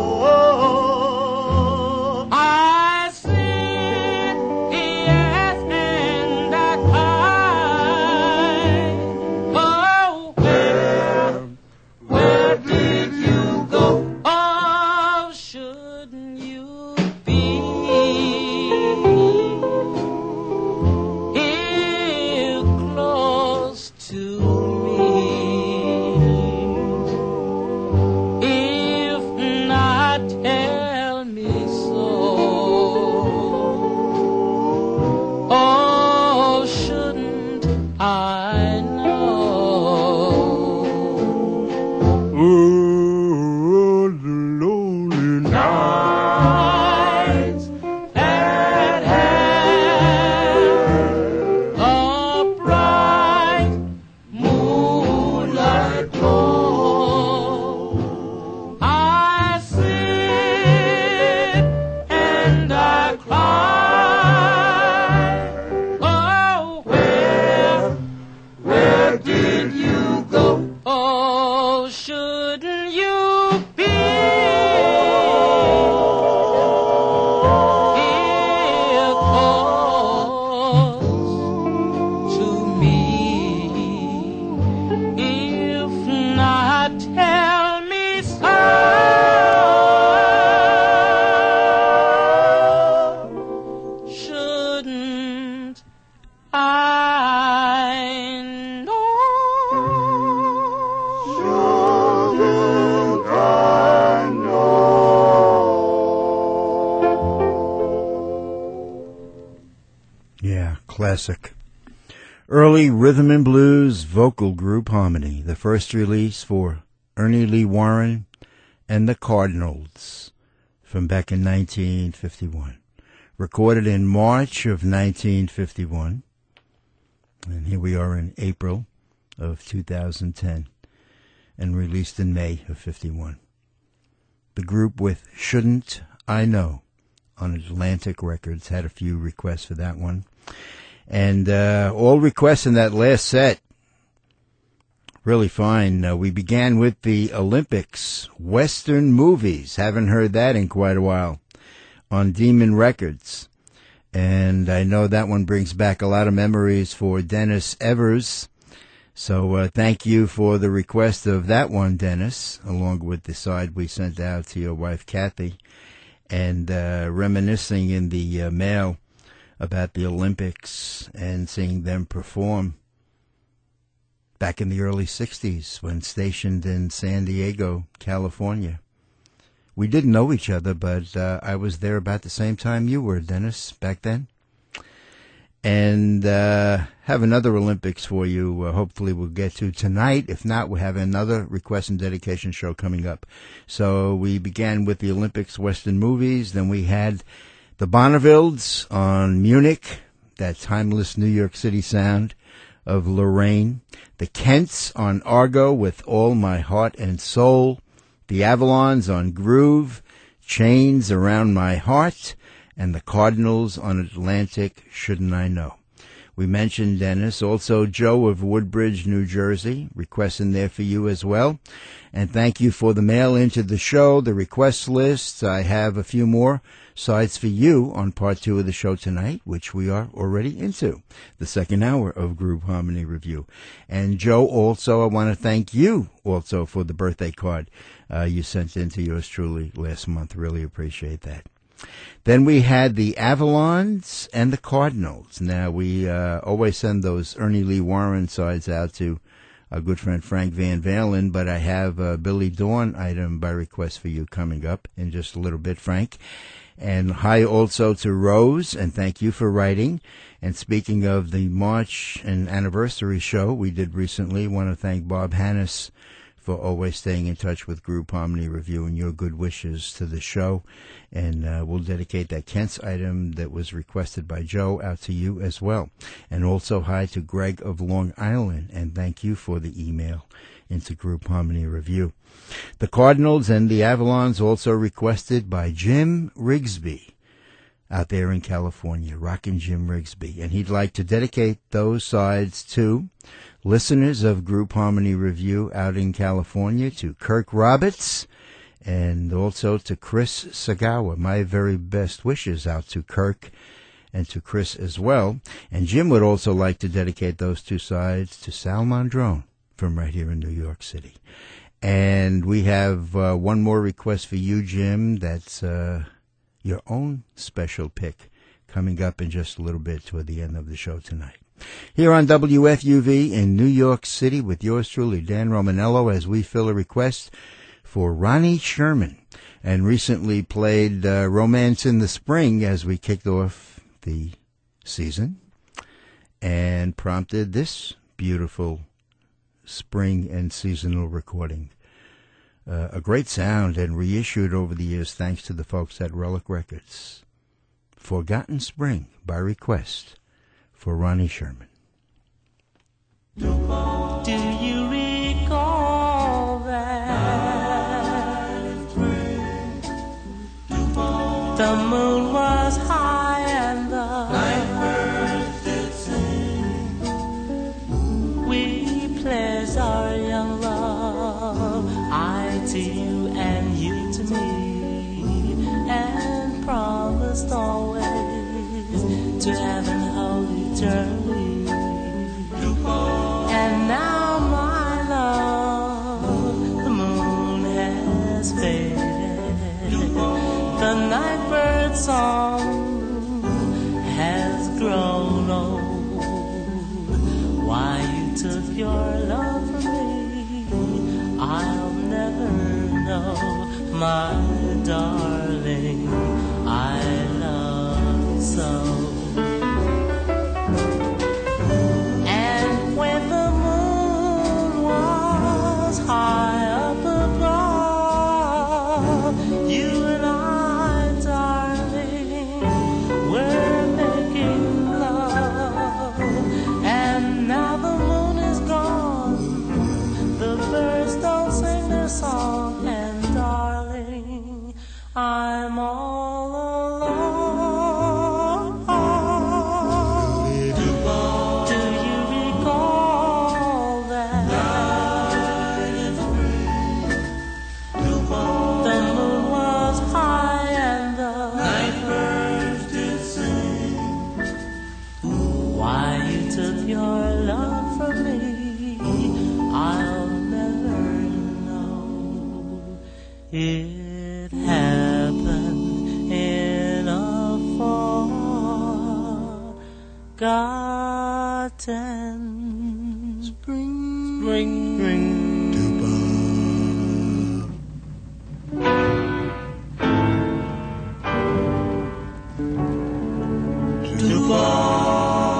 glow, I sit, yes, and I cry. Oh, where, where did you go? Oh, shouldn't you be here close to me? If not, tell me so. Oh, shouldn't I know? Oh, the lonely Nights that have a bright moonlight glow, I sit and I cry. Oh, where, where did you go? Oh, shouldn't you be here close to me? If not, tell me so. Shouldn't I know? Shouldn't I know? Yeah, classic. Early rhythm and blues vocal group Harmony, the first release for Ernie Lee Warren and the Cardinals from back in nineteen fifty-one. Recorded in March of nineteen fifty-one. And here we are in April of two thousand ten. And released in May of fifty-one. The group with Shouldn't I Know on Atlantic Records had a few requests for that one. And uh, all requests in that last set, really fine. Uh, we began with the Olympics, Western movies. Haven't heard that in quite a while on Demon Records. And I know that one brings back a lot of memories for Dennis Evers. So uh, thank you for the request of that one, Dennis, along with the side we sent out to your wife, Kathy, and uh, reminiscing in the uh, mail about the Olympics and seeing them perform back in the early sixties when stationed in San Diego, California. We didn't know each other, but uh, I was there about the same time you were, Dennis, back then. and uh, have another Olympics for you. Uh, hopefully we'll get to tonight. If not, we'll have another request and dedication show coming up. So we began with the Olympics Western movies. Then we had the Bonnevilles on Munich, that timeless New York City sound of Lorraine. The Kents on Argo with All My Heart and Soul. The Avalons on Groove, Chains Around My Heart. And the Cardinals on Atlantic, Shouldn't I Know. We mentioned Dennis, also Joe of Woodbridge, New Jersey, requesting there for you as well. And thank you for the mail into the show, the request lists. I have a few more sides for you on part two of the show tonight, which we are already into, the second hour of Groove Harmony Review. And Joe, also, I want to thank you also for the birthday card uh, you sent in to yours truly last month. Really appreciate that. Then we had the Avalons and the Cardinals. Now, we uh, always send those Ernie Lee Warren sides out to our good friend Frank Van Valen, but I have a Billy Dawn item by request for you coming up in just a little bit, Frank. And hi also to Rose, and thank you for writing. And speaking of the March and anniversary show we did recently, I want to thank Bob Hannes for always staying in touch with Group Harmony Review and your good wishes to the show. And uh, we'll dedicate that Kent's item that was requested by Joe out to you as well. And also hi to Greg of Long Island, and thank you for the email into Group Harmony Review. The Cardinals and the Avalons also requested by Jim Rigsby out there in California, Rockin' Jim Rigsby. And he'd like to dedicate those sides to listeners of Group Harmony Review out in California, to Kirk Roberts, and also to Chris Sagawa. My very best wishes out to Kirk and to Chris as well. And Jim would also like to dedicate those two sides to Sal Mondrone from right here in New York City. And we have uh, one more request for you, Jim. That's uh, your own special pick coming up in just a little bit toward the end of the show tonight. Here on W F U V in New York City with yours truly, Dan Romanello, as we fill a request for Ronnie Sherman, and recently played uh, Romance in the Spring as we kicked off the season, and prompted this beautiful spring and seasonal recording. Uh, a great sound, and reissued over the years thanks to the folks at Relic Records. Forgotten Spring, by request, for Ronnie Sherman. Do you recall that the moon was high and the night birds did sing? We pledged our young love, I to you and you to me, and promised always to heaven hold eternally. And now, my love, the moon has faded. The night bird song has grown old. Why you took your love from me, I'll never know, my darling. I love you so. High up above, you and I, darling, were making love. And now the moon is gone, the birds don't sing their song, and darling, I'm all alone. Do you recall that? Your love for me, I'll never know. It happened in a forgotten spring. Spring. Spring. Dubai. Dubai.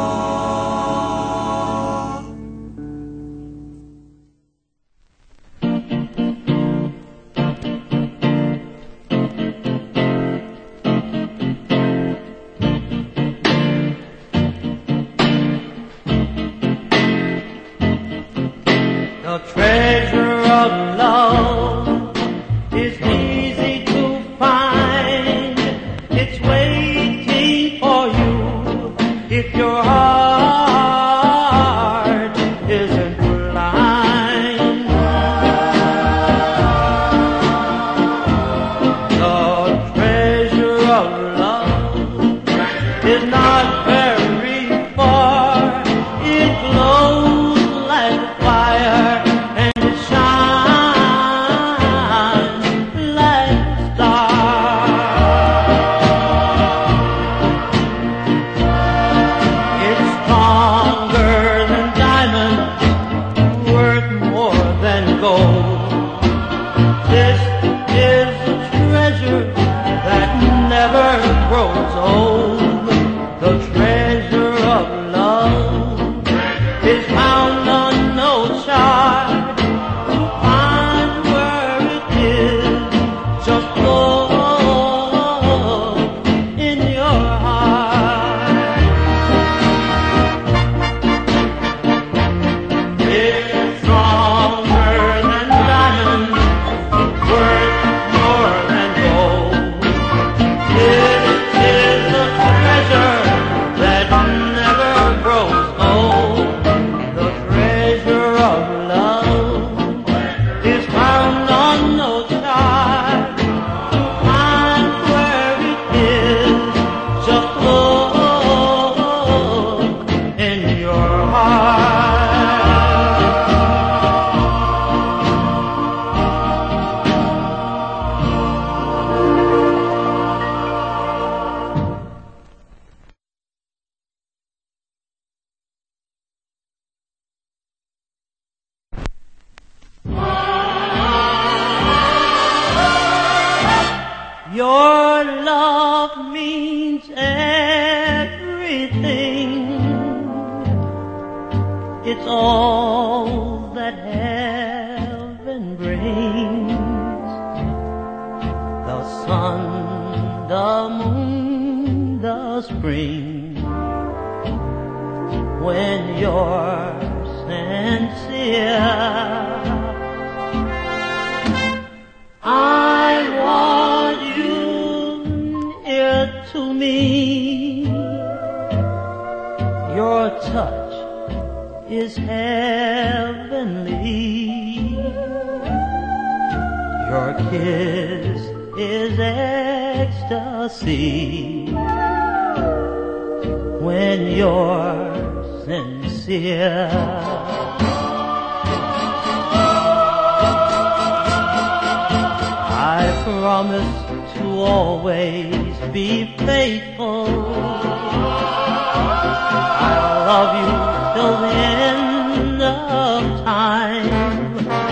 Your love means everything. It's all that heaven brings. The sun, the moon, the spring. When you're sincere, I want you near to me. Your touch is heavenly. Your kiss is ecstasy. When you're sincere, I promise to always be faithful. I'll love you till the end of time.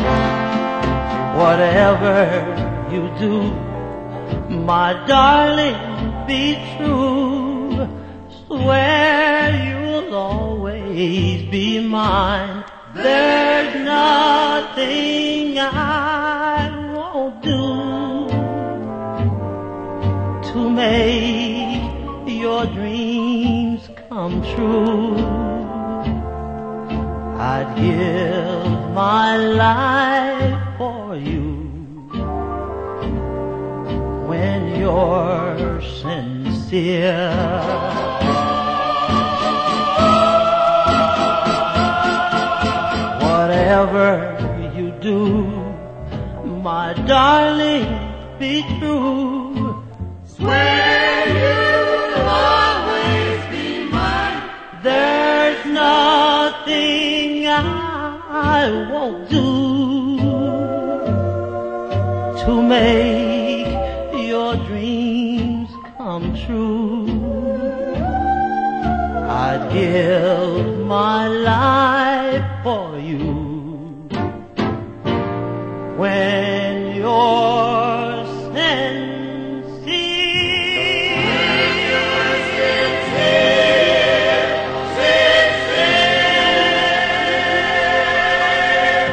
Whatever you do, my darling, be true. Swear you'll always be mine. There's nothing I won't do to make your dreams come true. I'd give my life for you when you're sincere. Whatever you do, my darling, be true. Swear you'll always be mine. There's nothing I won't do to make your dreams come true. I'd give my life for you when you're sincere. Sincere, sincere.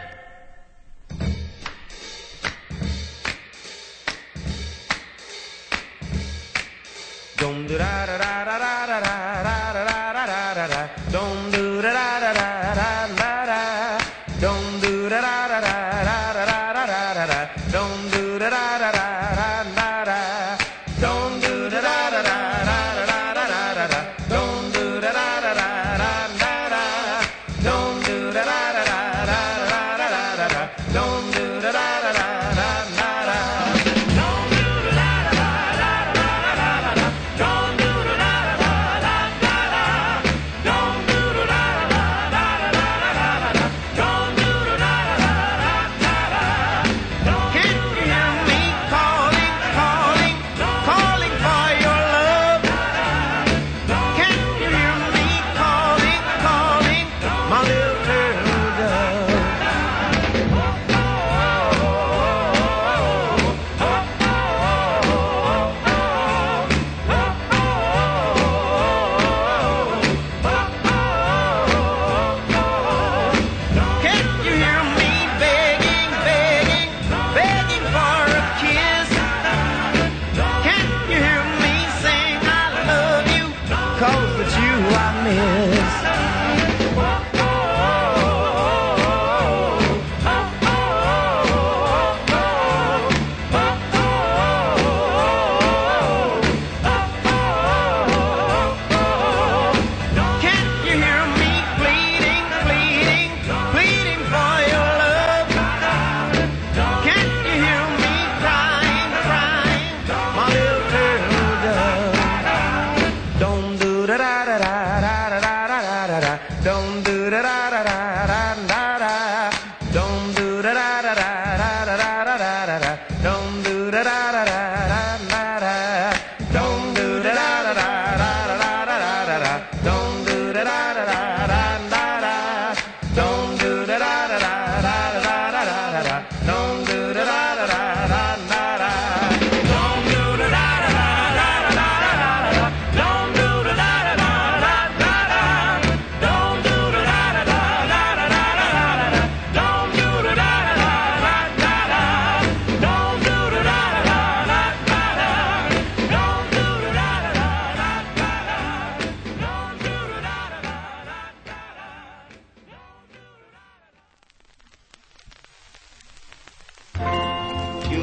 Dum da da da da da da da da da da da da. Dum do da da da da da da da. Dum do da da da da da da da da da. Dum do da da da da da da da. Dum do da da da da da da da da da. Dum do da da da da da da da. Dum do da da da da da da da da. Dum do da da da da da da da. Dum do da da da da da da da. Dum do da da da da da da. Dum do da da da da da da. Dum do da da da da da. Can you hear me call?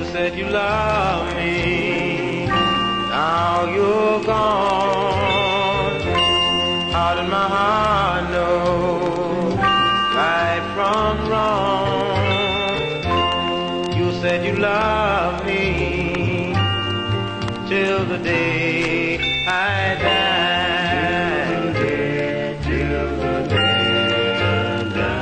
said you love me, now you're gone. How did my heart know right from wrong? You said you love me till the day I die. Till the day I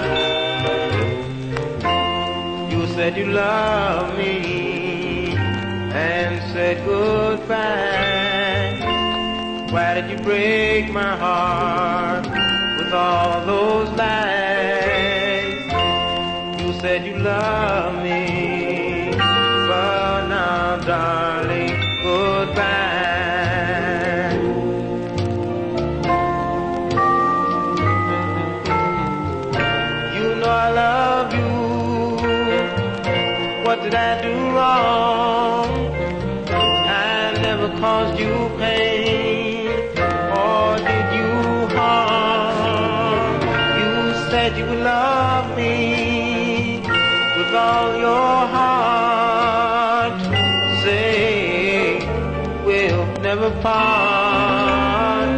die. You said you love me and said goodbye. Why did you break my heart with all those lies? You said you love me, but now, darling, goodbye. You know I love you. What did I do wrong? I never caused you pain, or did you harm? You said you would love me with all your heart. Say we'll never part.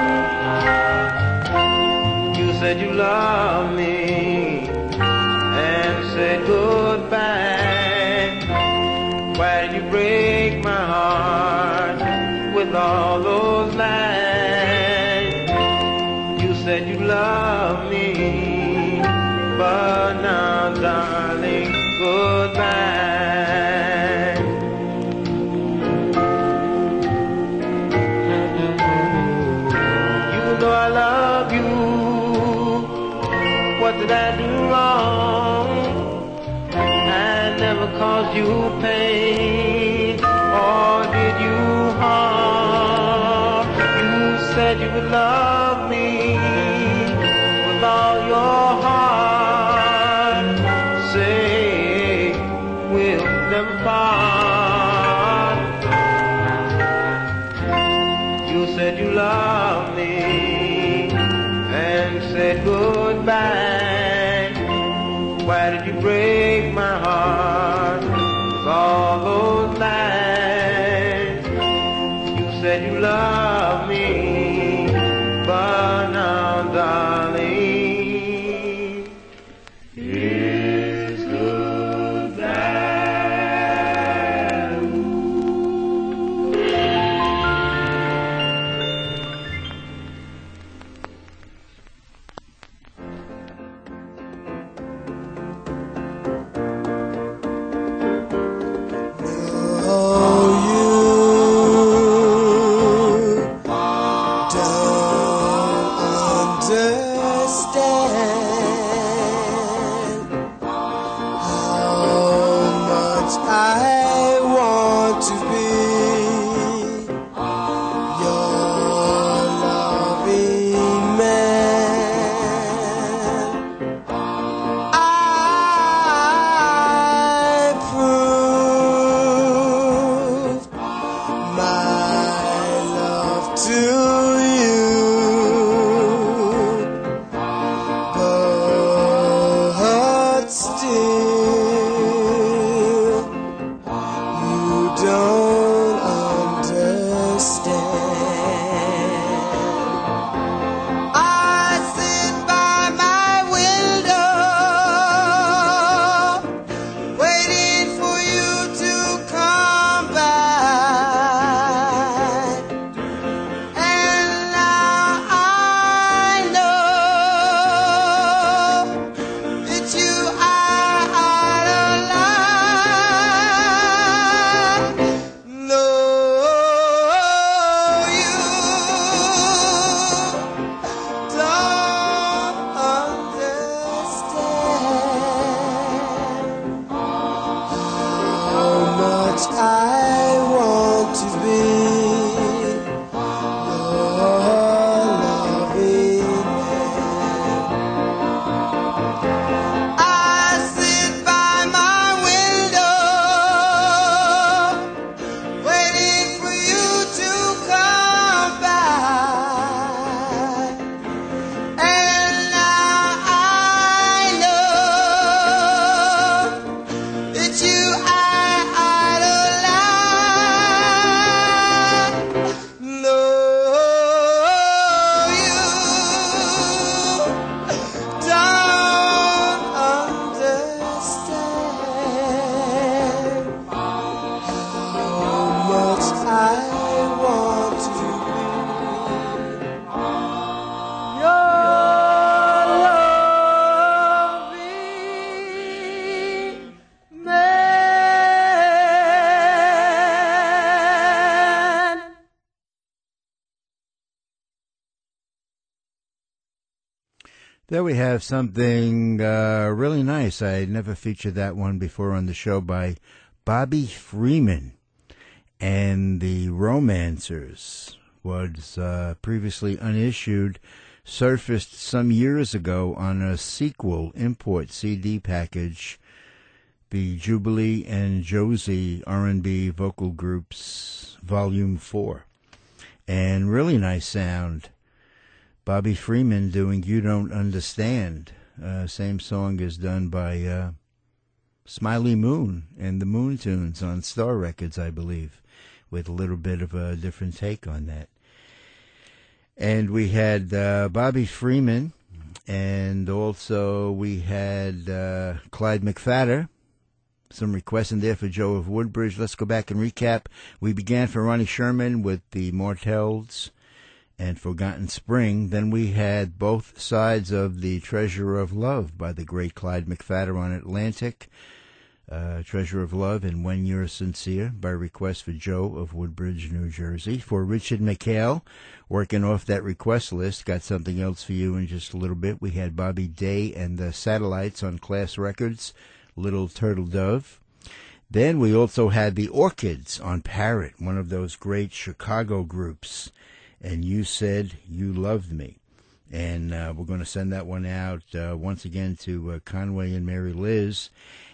You said you love me and said goodbye. Why did you break my heart with all those lies? You said you love me, but now, darling, goodbye. You know I love you. What did I do wrong? I never caused you pain, or did you harm? You said you would love me with all your heart. Say we'll never part. You said you love me and said goodbye. Why did you break my heart with all those lies? You said you love me, but now, darling, it's goodbye. That you, I, I There we have something uh, really nice. I never featured that one before on the show by Bobby Freeman and the Romancers. Was uh, previously unissued, surfaced some years ago on a sequel import C D package, the Jubilee and Josie R and B Vocal Groups Volume four. And really nice sound. Bobby Freeman doing You Don't Understand. Uh, same song is done by uh, Smiley Moon and the Moon Tunes on Star Records, I believe, with a little bit of a different take on that. And we had uh, Bobby Freeman, and also we had uh, Clyde McPhatter. Some requests in there for Joe of Woodbridge. Let's go back and recap. We began for Ronnie Sherman with the Martells and Forgotten Spring. Then we had Both Sides of the Treasure of Love by the great Clyde McPhatter on Atlantic. Uh, Treasure of Love and When You're Sincere by request for Joe of Woodbridge, New Jersey. For Richard McHale, working off that request list, got something else for you in just a little bit. We had Bobby Day and the Satellites on Class Records, Little Turtle Dove. Then we also had the Orchids on Parrot, one of those great Chicago groups. And You Said You Loved Me. And uh, we're going to send that one out uh, once again to uh, Conway and Mary Liz.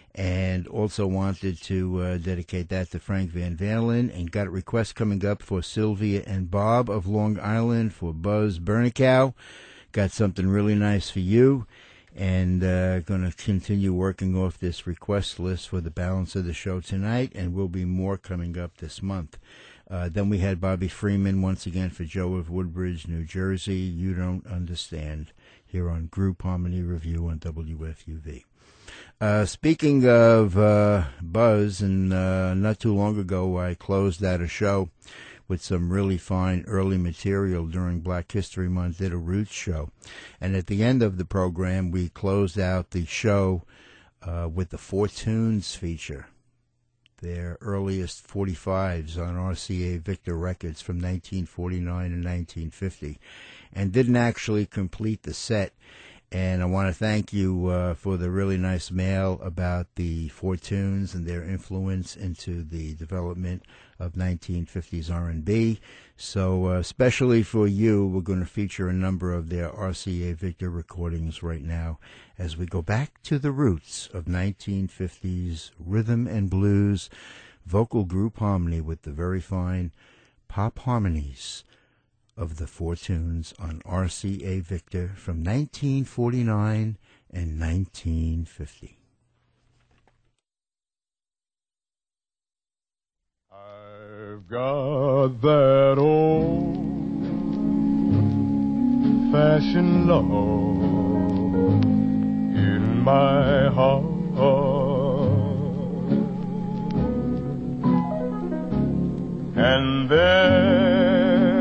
And also wanted to uh, dedicate that to Frank Van Valen, and got a request coming up for Sylvia and Bob of Long Island for Buzz Bernicow. Got something really nice for you, and uh, going to continue working off this request list for the balance of the show tonight, and will be more coming up this month. Uh, then we had Bobby Freeman once again for Joe of Woodbridge, New Jersey, You Don't Understand, here on Group Harmony Review on W F U V. Uh, speaking of uh, Buzz, and uh, not too long ago I closed out a show with some really fine early material during Black History Month, did a Roots show. And at the end of the program, we closed out the show uh, with the Four Tunes feature, their earliest forty-fives on R C A Victor Records from nineteen forty-nine and nineteen fifty, and didn't actually complete the set. And I want to thank you uh, for the really nice mail about the Four Tunes and their influence into the development of nineteen fifties R and B. So uh, especially for you, we're going to feature a number of their R C A Victor recordings right now as we go back to the roots of nineteen fifties rhythm and blues vocal group harmony with the very fine pop harmonies of the Four Tunes on R C A Victor from nineteen forty-nine and nineteen fifty. I've got that old fashioned love in my heart, and there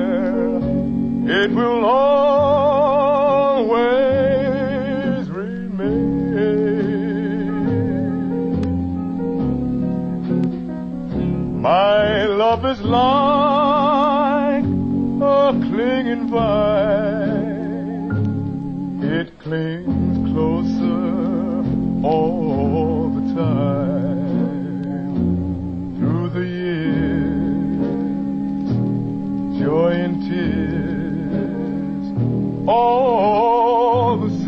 it will always remain. My love is like a clinging vine. It clings closer all the time. Through the years, joy and tears, all the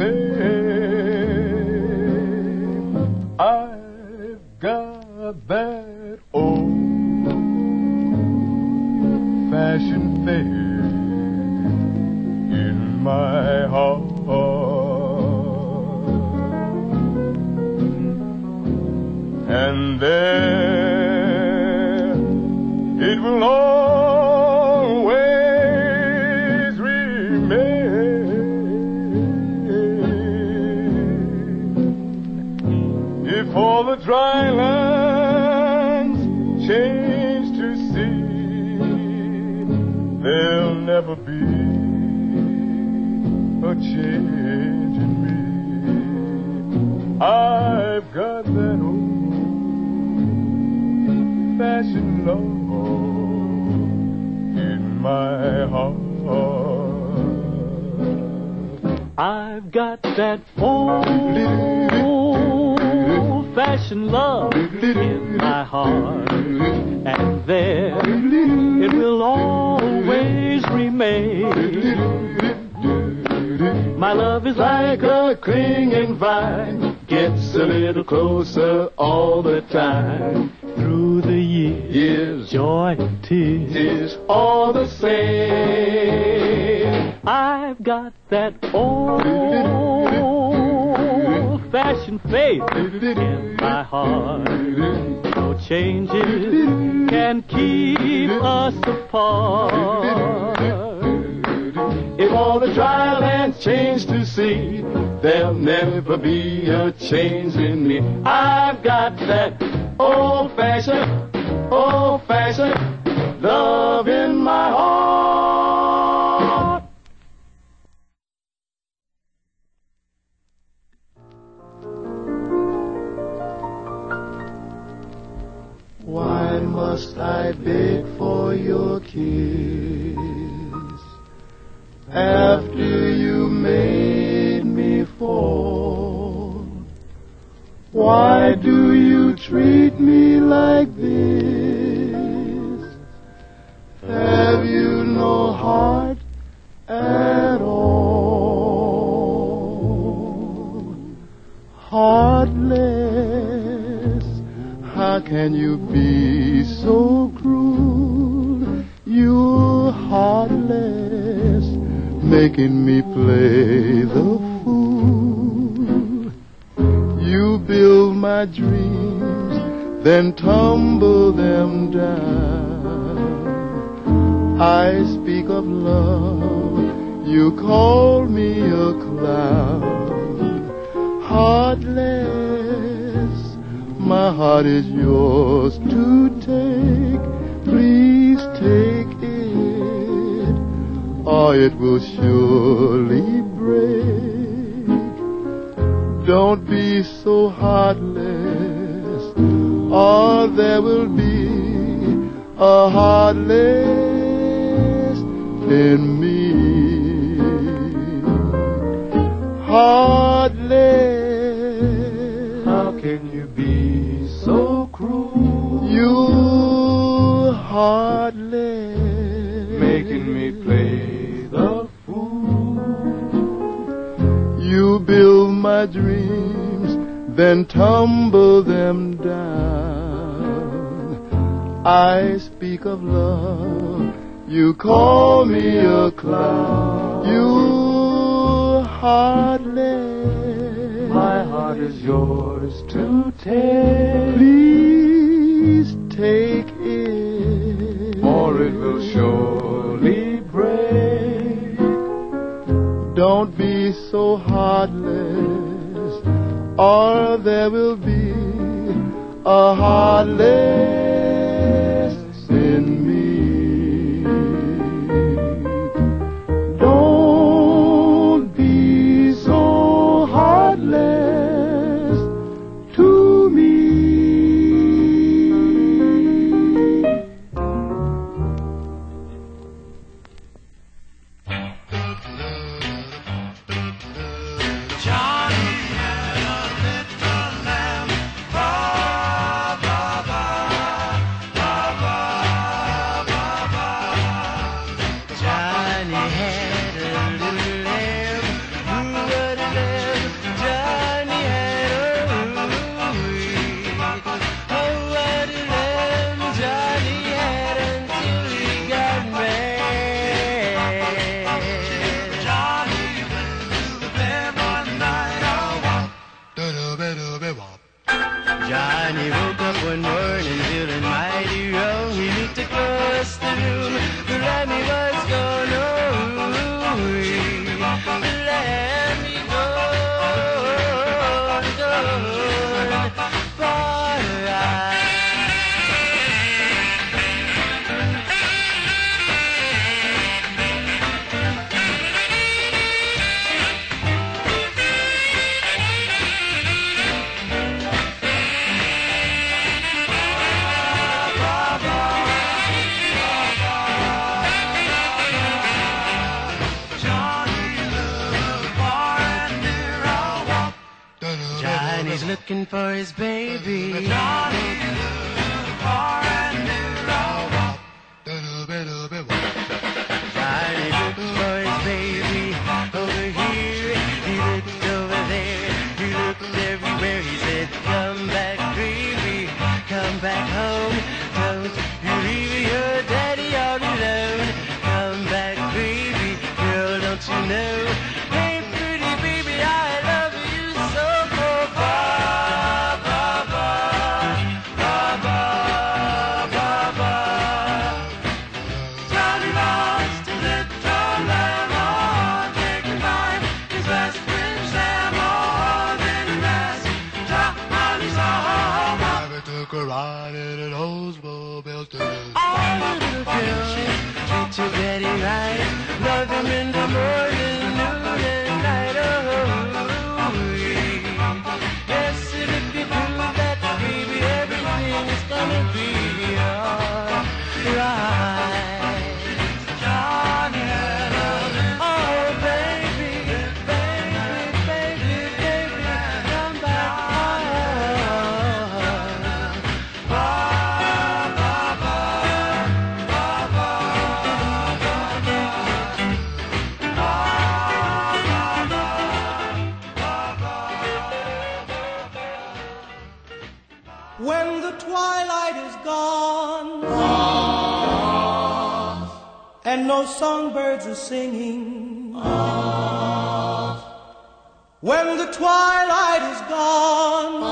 same. I've got that old fashioned faith in my heart, and there it will always remain. If all the dry lands change to sea, there'll never be a change in me. I've got that old fashioned love in my heart. I've got that old-fashioned love in my heart, and there it will always remain. My love is like a clinging vine, gets a little closer all the time. Through the years, years joy and tears is all the same. I've got that old-fashioned faith in my heart. No changes can keep us apart. If all the trial and change to see, there'll never be a change in me. I've got that old-fashioned, old-fashioned love in my heart. Why must I beg for your kiss after you made me fall? Why do you treat me like this? Have you no heart at all? Heartless, how can you be so cruel? You're heartless, making me play the fool. You build my dreams, then tumble them down. I speak of love, you call me a clown. Heartless, my heart is yours to take. Please take it, or it will surely break. Don't be so heartless, or there will be a heartless in me. Heartless, How can you be so cruel? you heartless, Making me play the fool. you build my dreams, then tumble them down. I speak of love, you call me a clown. You heartless, My heart is yours to take, please take it, or it will surely break. don't be so heartless, or there will be a heartless in me. Don't be so heartless to me. looking for his baby. Johnny looking for a new love. Johnny looks for his baby over here. He looked over there. He looked everywhere. He said, come back, baby. Come back home. Don't you leave your daddy all alone. Come back, baby. Girl, don't you know? Hey, pretty baby, I love you so. Ba, ba, ba, ba, ba, ba, ba. Johnny lost a little lamb on taking by his best friend Sam on in the mess. Johnny saw home. I took a ride in an Oldsmobile too. Oh, little girl, treat your daddy right. Love him in the morning, noon, and night. Oh, yes, and if you do that, baby, everything is gonna be alright. Johnny had a little Oh, baby, baby, baby, baby, come back home. When the twilight is gone and no songbirds are singing, when the twilight is gone,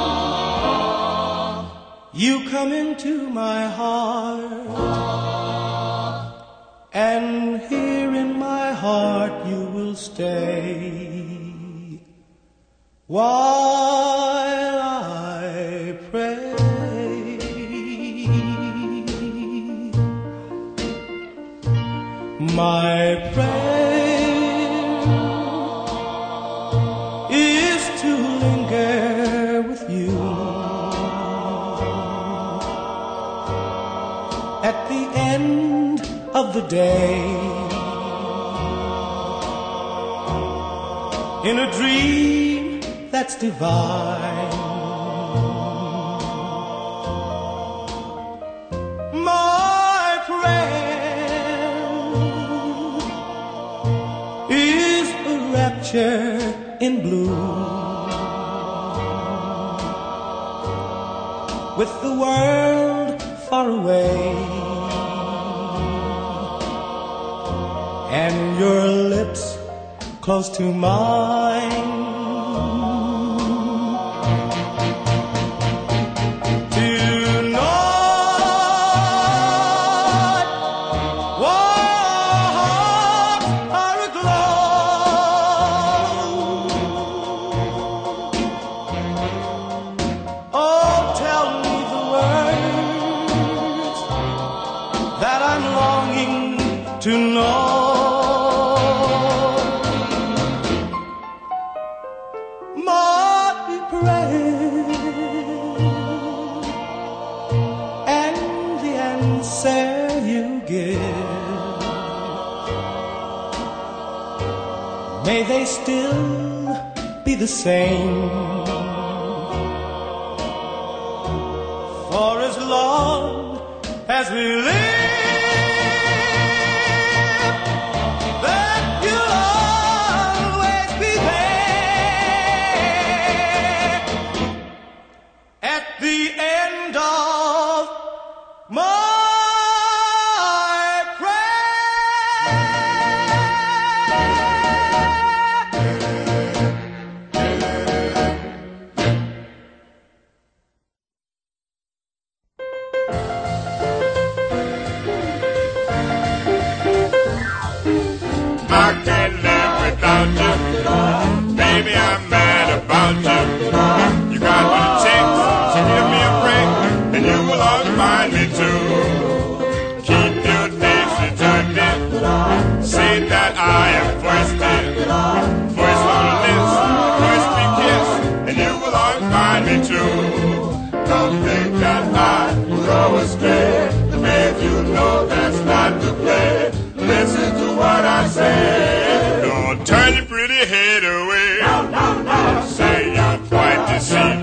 you come into my heart, and here in my heart you will stay while I pray. My prayer is to linger with you at the end of the day, in a dream that's divine. My prayer is a rapture in blue, with the world far away and your lips close to mine. Tonight, walls are aglow. Oh, tell me the words that I'm longing to know. My prayer and the answer you give, may they still be the same. For as long as we live, that you'll always be there at the end of my I can't live without you. Baby, I'm mad about you. You got what it takes to give me a break, and you will always find me too. Keep your days determined. Say that I am first in, first on the list, first we kiss, and you will always find me too. Don't think that I was always scared to make you know that's not the play. Listen to what I say. Don't turn your pretty head away. No, no, no. Say you're quite deceived.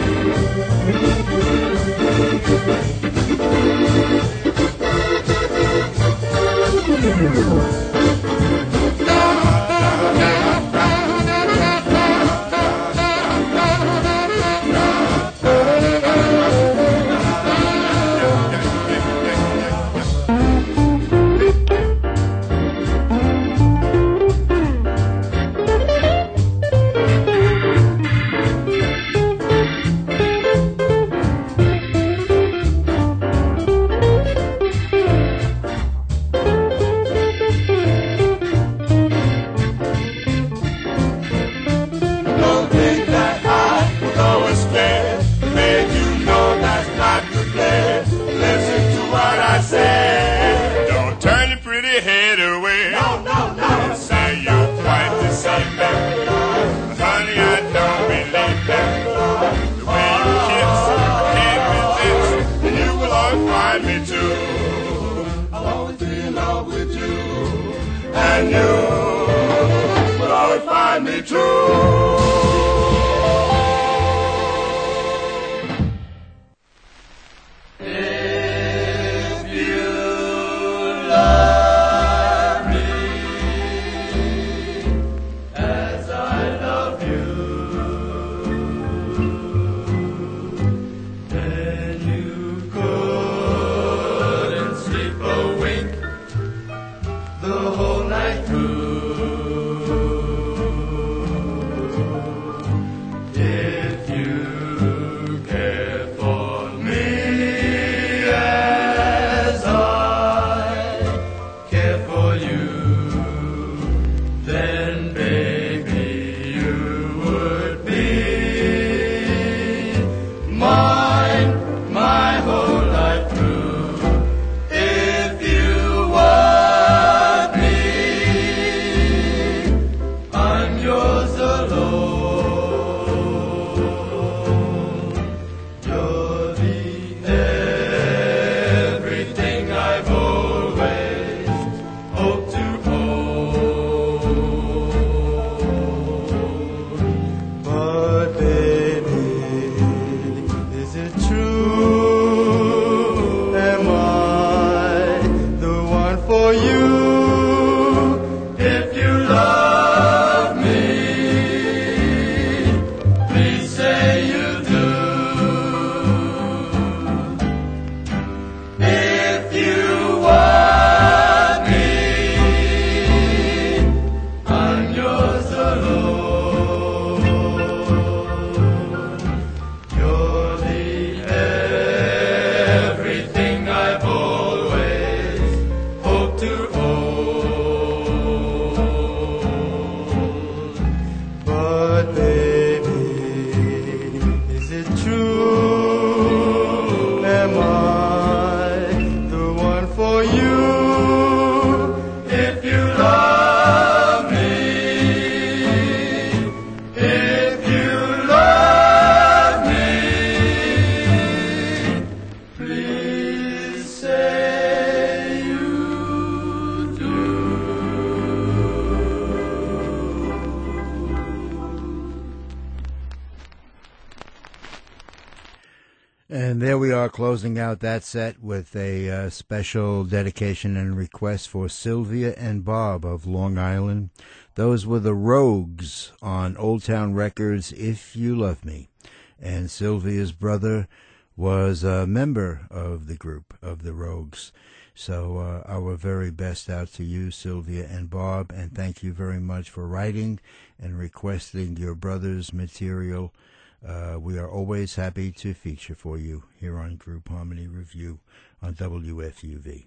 And there we are, closing out that set with a uh, special dedication and request for Sylvia and Bob of Long Island. Those were the Rogues on Old Town Records, If You Love Me. And Sylvia's brother was a member of the group, of the Rogues. So uh, our very best out to you, Sylvia and Bob, and thank you very much for writing and requesting your brother's material. Uh, we are always happy to feature for you here on Group Harmony Review on W F U V.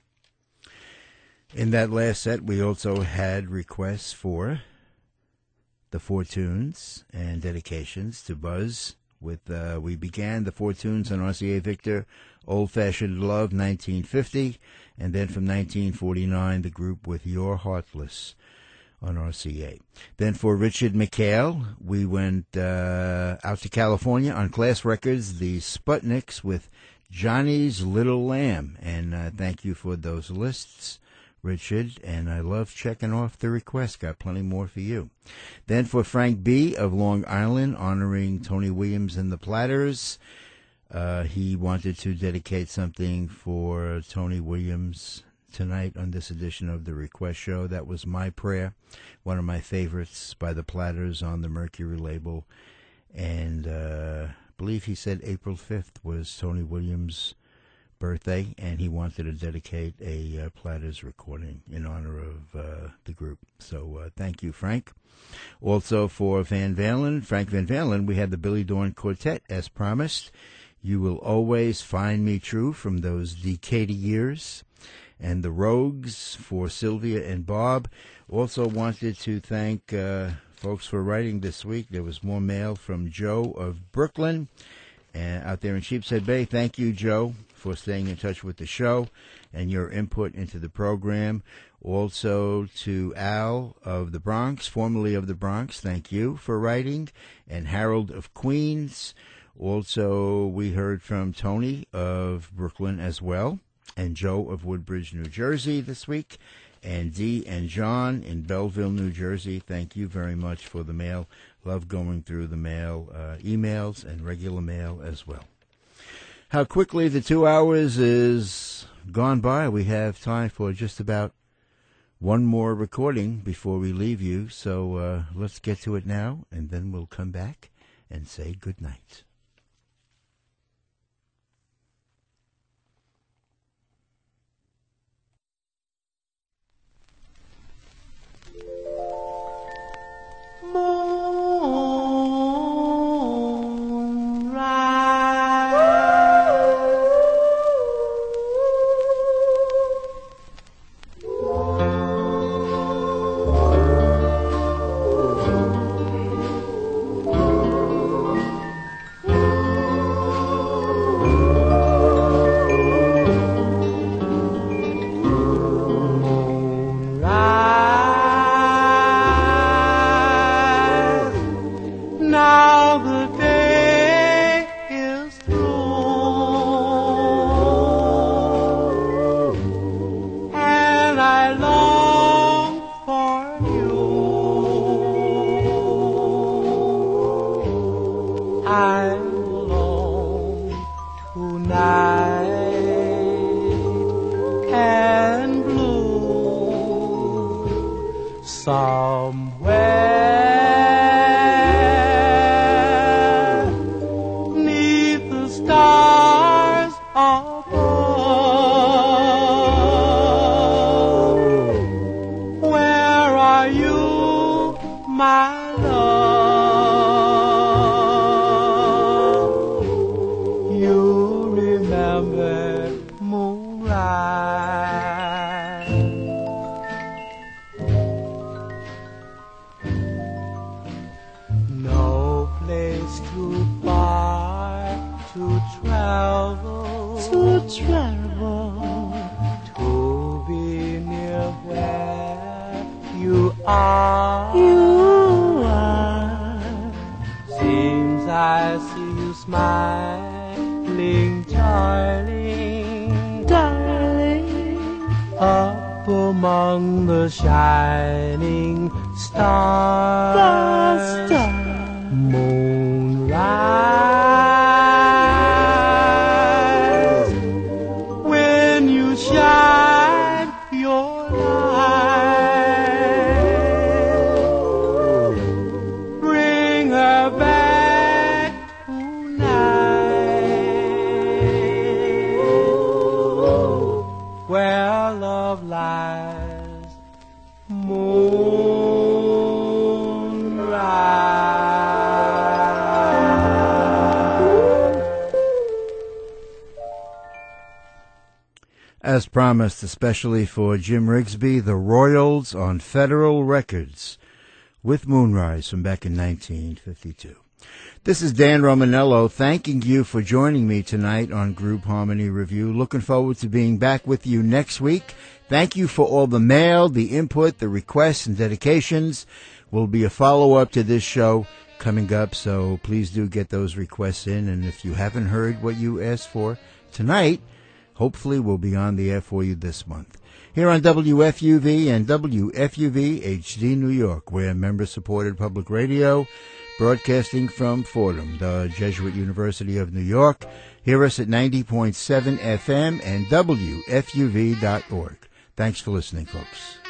In that last set, we also had requests for the Four Tunes and dedications to Buzz. With uh, we began the Four Tunes on R C A Victor, Old Fashioned Love, nineteen fifty, and then from nineteen forty-nine, the group with You're Heartless on R C A. Then for Richard McHale, we went uh, out to California on Class Records, the Sputniks with Johnny's Little Lamb. And uh, thank you for those lists Richard, and I love checking off the request. Got plenty more for you. Then for Frank B. of Long Island, honoring Tony Williams and the Platters. Uh, he wanted to dedicate something for Tony Williams tonight on this edition of the Request Show. That was My Prayer, one of my favorites by the Platters on the Mercury label. And uh, I believe he said April fifth was Tony Williams' birthday, and he wanted to dedicate a uh, Platters recording in honor of uh, the group. So uh, thank you, Frank. Also for Van Valen, Frank Van Valen, we had the Billy Dawn Quartet, as promised. You Will Always Find Me True from those Decade years. And the Rogues for Sylvia and Bob. Also wanted to thank uh, folks for writing this week. There was more mail from Joe of Brooklyn and out there in Sheepshead Bay. Thank you, Joe, for staying in touch with the show and your input into the program. Also to Al of the Bronx, formerly of the Bronx, thank you for writing. And Harold of Queens. Also, we heard from Tony of Brooklyn as well. And Joe of Woodbridge, New Jersey this week, and Dee and John in Belleville, New Jersey. Thank you very much for the mail. Love going through the mail, uh, emails, and regular mail as well. How quickly the two hours is gone by. We have time for just about one more recording before we leave you, so uh, let's get to it now, and then we'll come back and say good night. As promised, especially for Jim Rigsby, the Royals on Federal Records with Moonrise from back in nineteen fifty-two. This is Dan Romanello thanking you for joining me tonight on Group Harmony Review. Looking forward to being back with you next week. Thank you for all the mail, the input, the requests, and dedications. Will be a follow-up to this show coming up, so please do get those requests in. And if you haven't heard what you asked for tonight, hopefully will be on the air for you this month. Here on W F U V and W F U V H D New York, we're member-supported public radio, broadcasting from Fordham, the Jesuit University of New York. Hear us at ninety point seven F M and W F U V dot org. Thanks for listening, folks.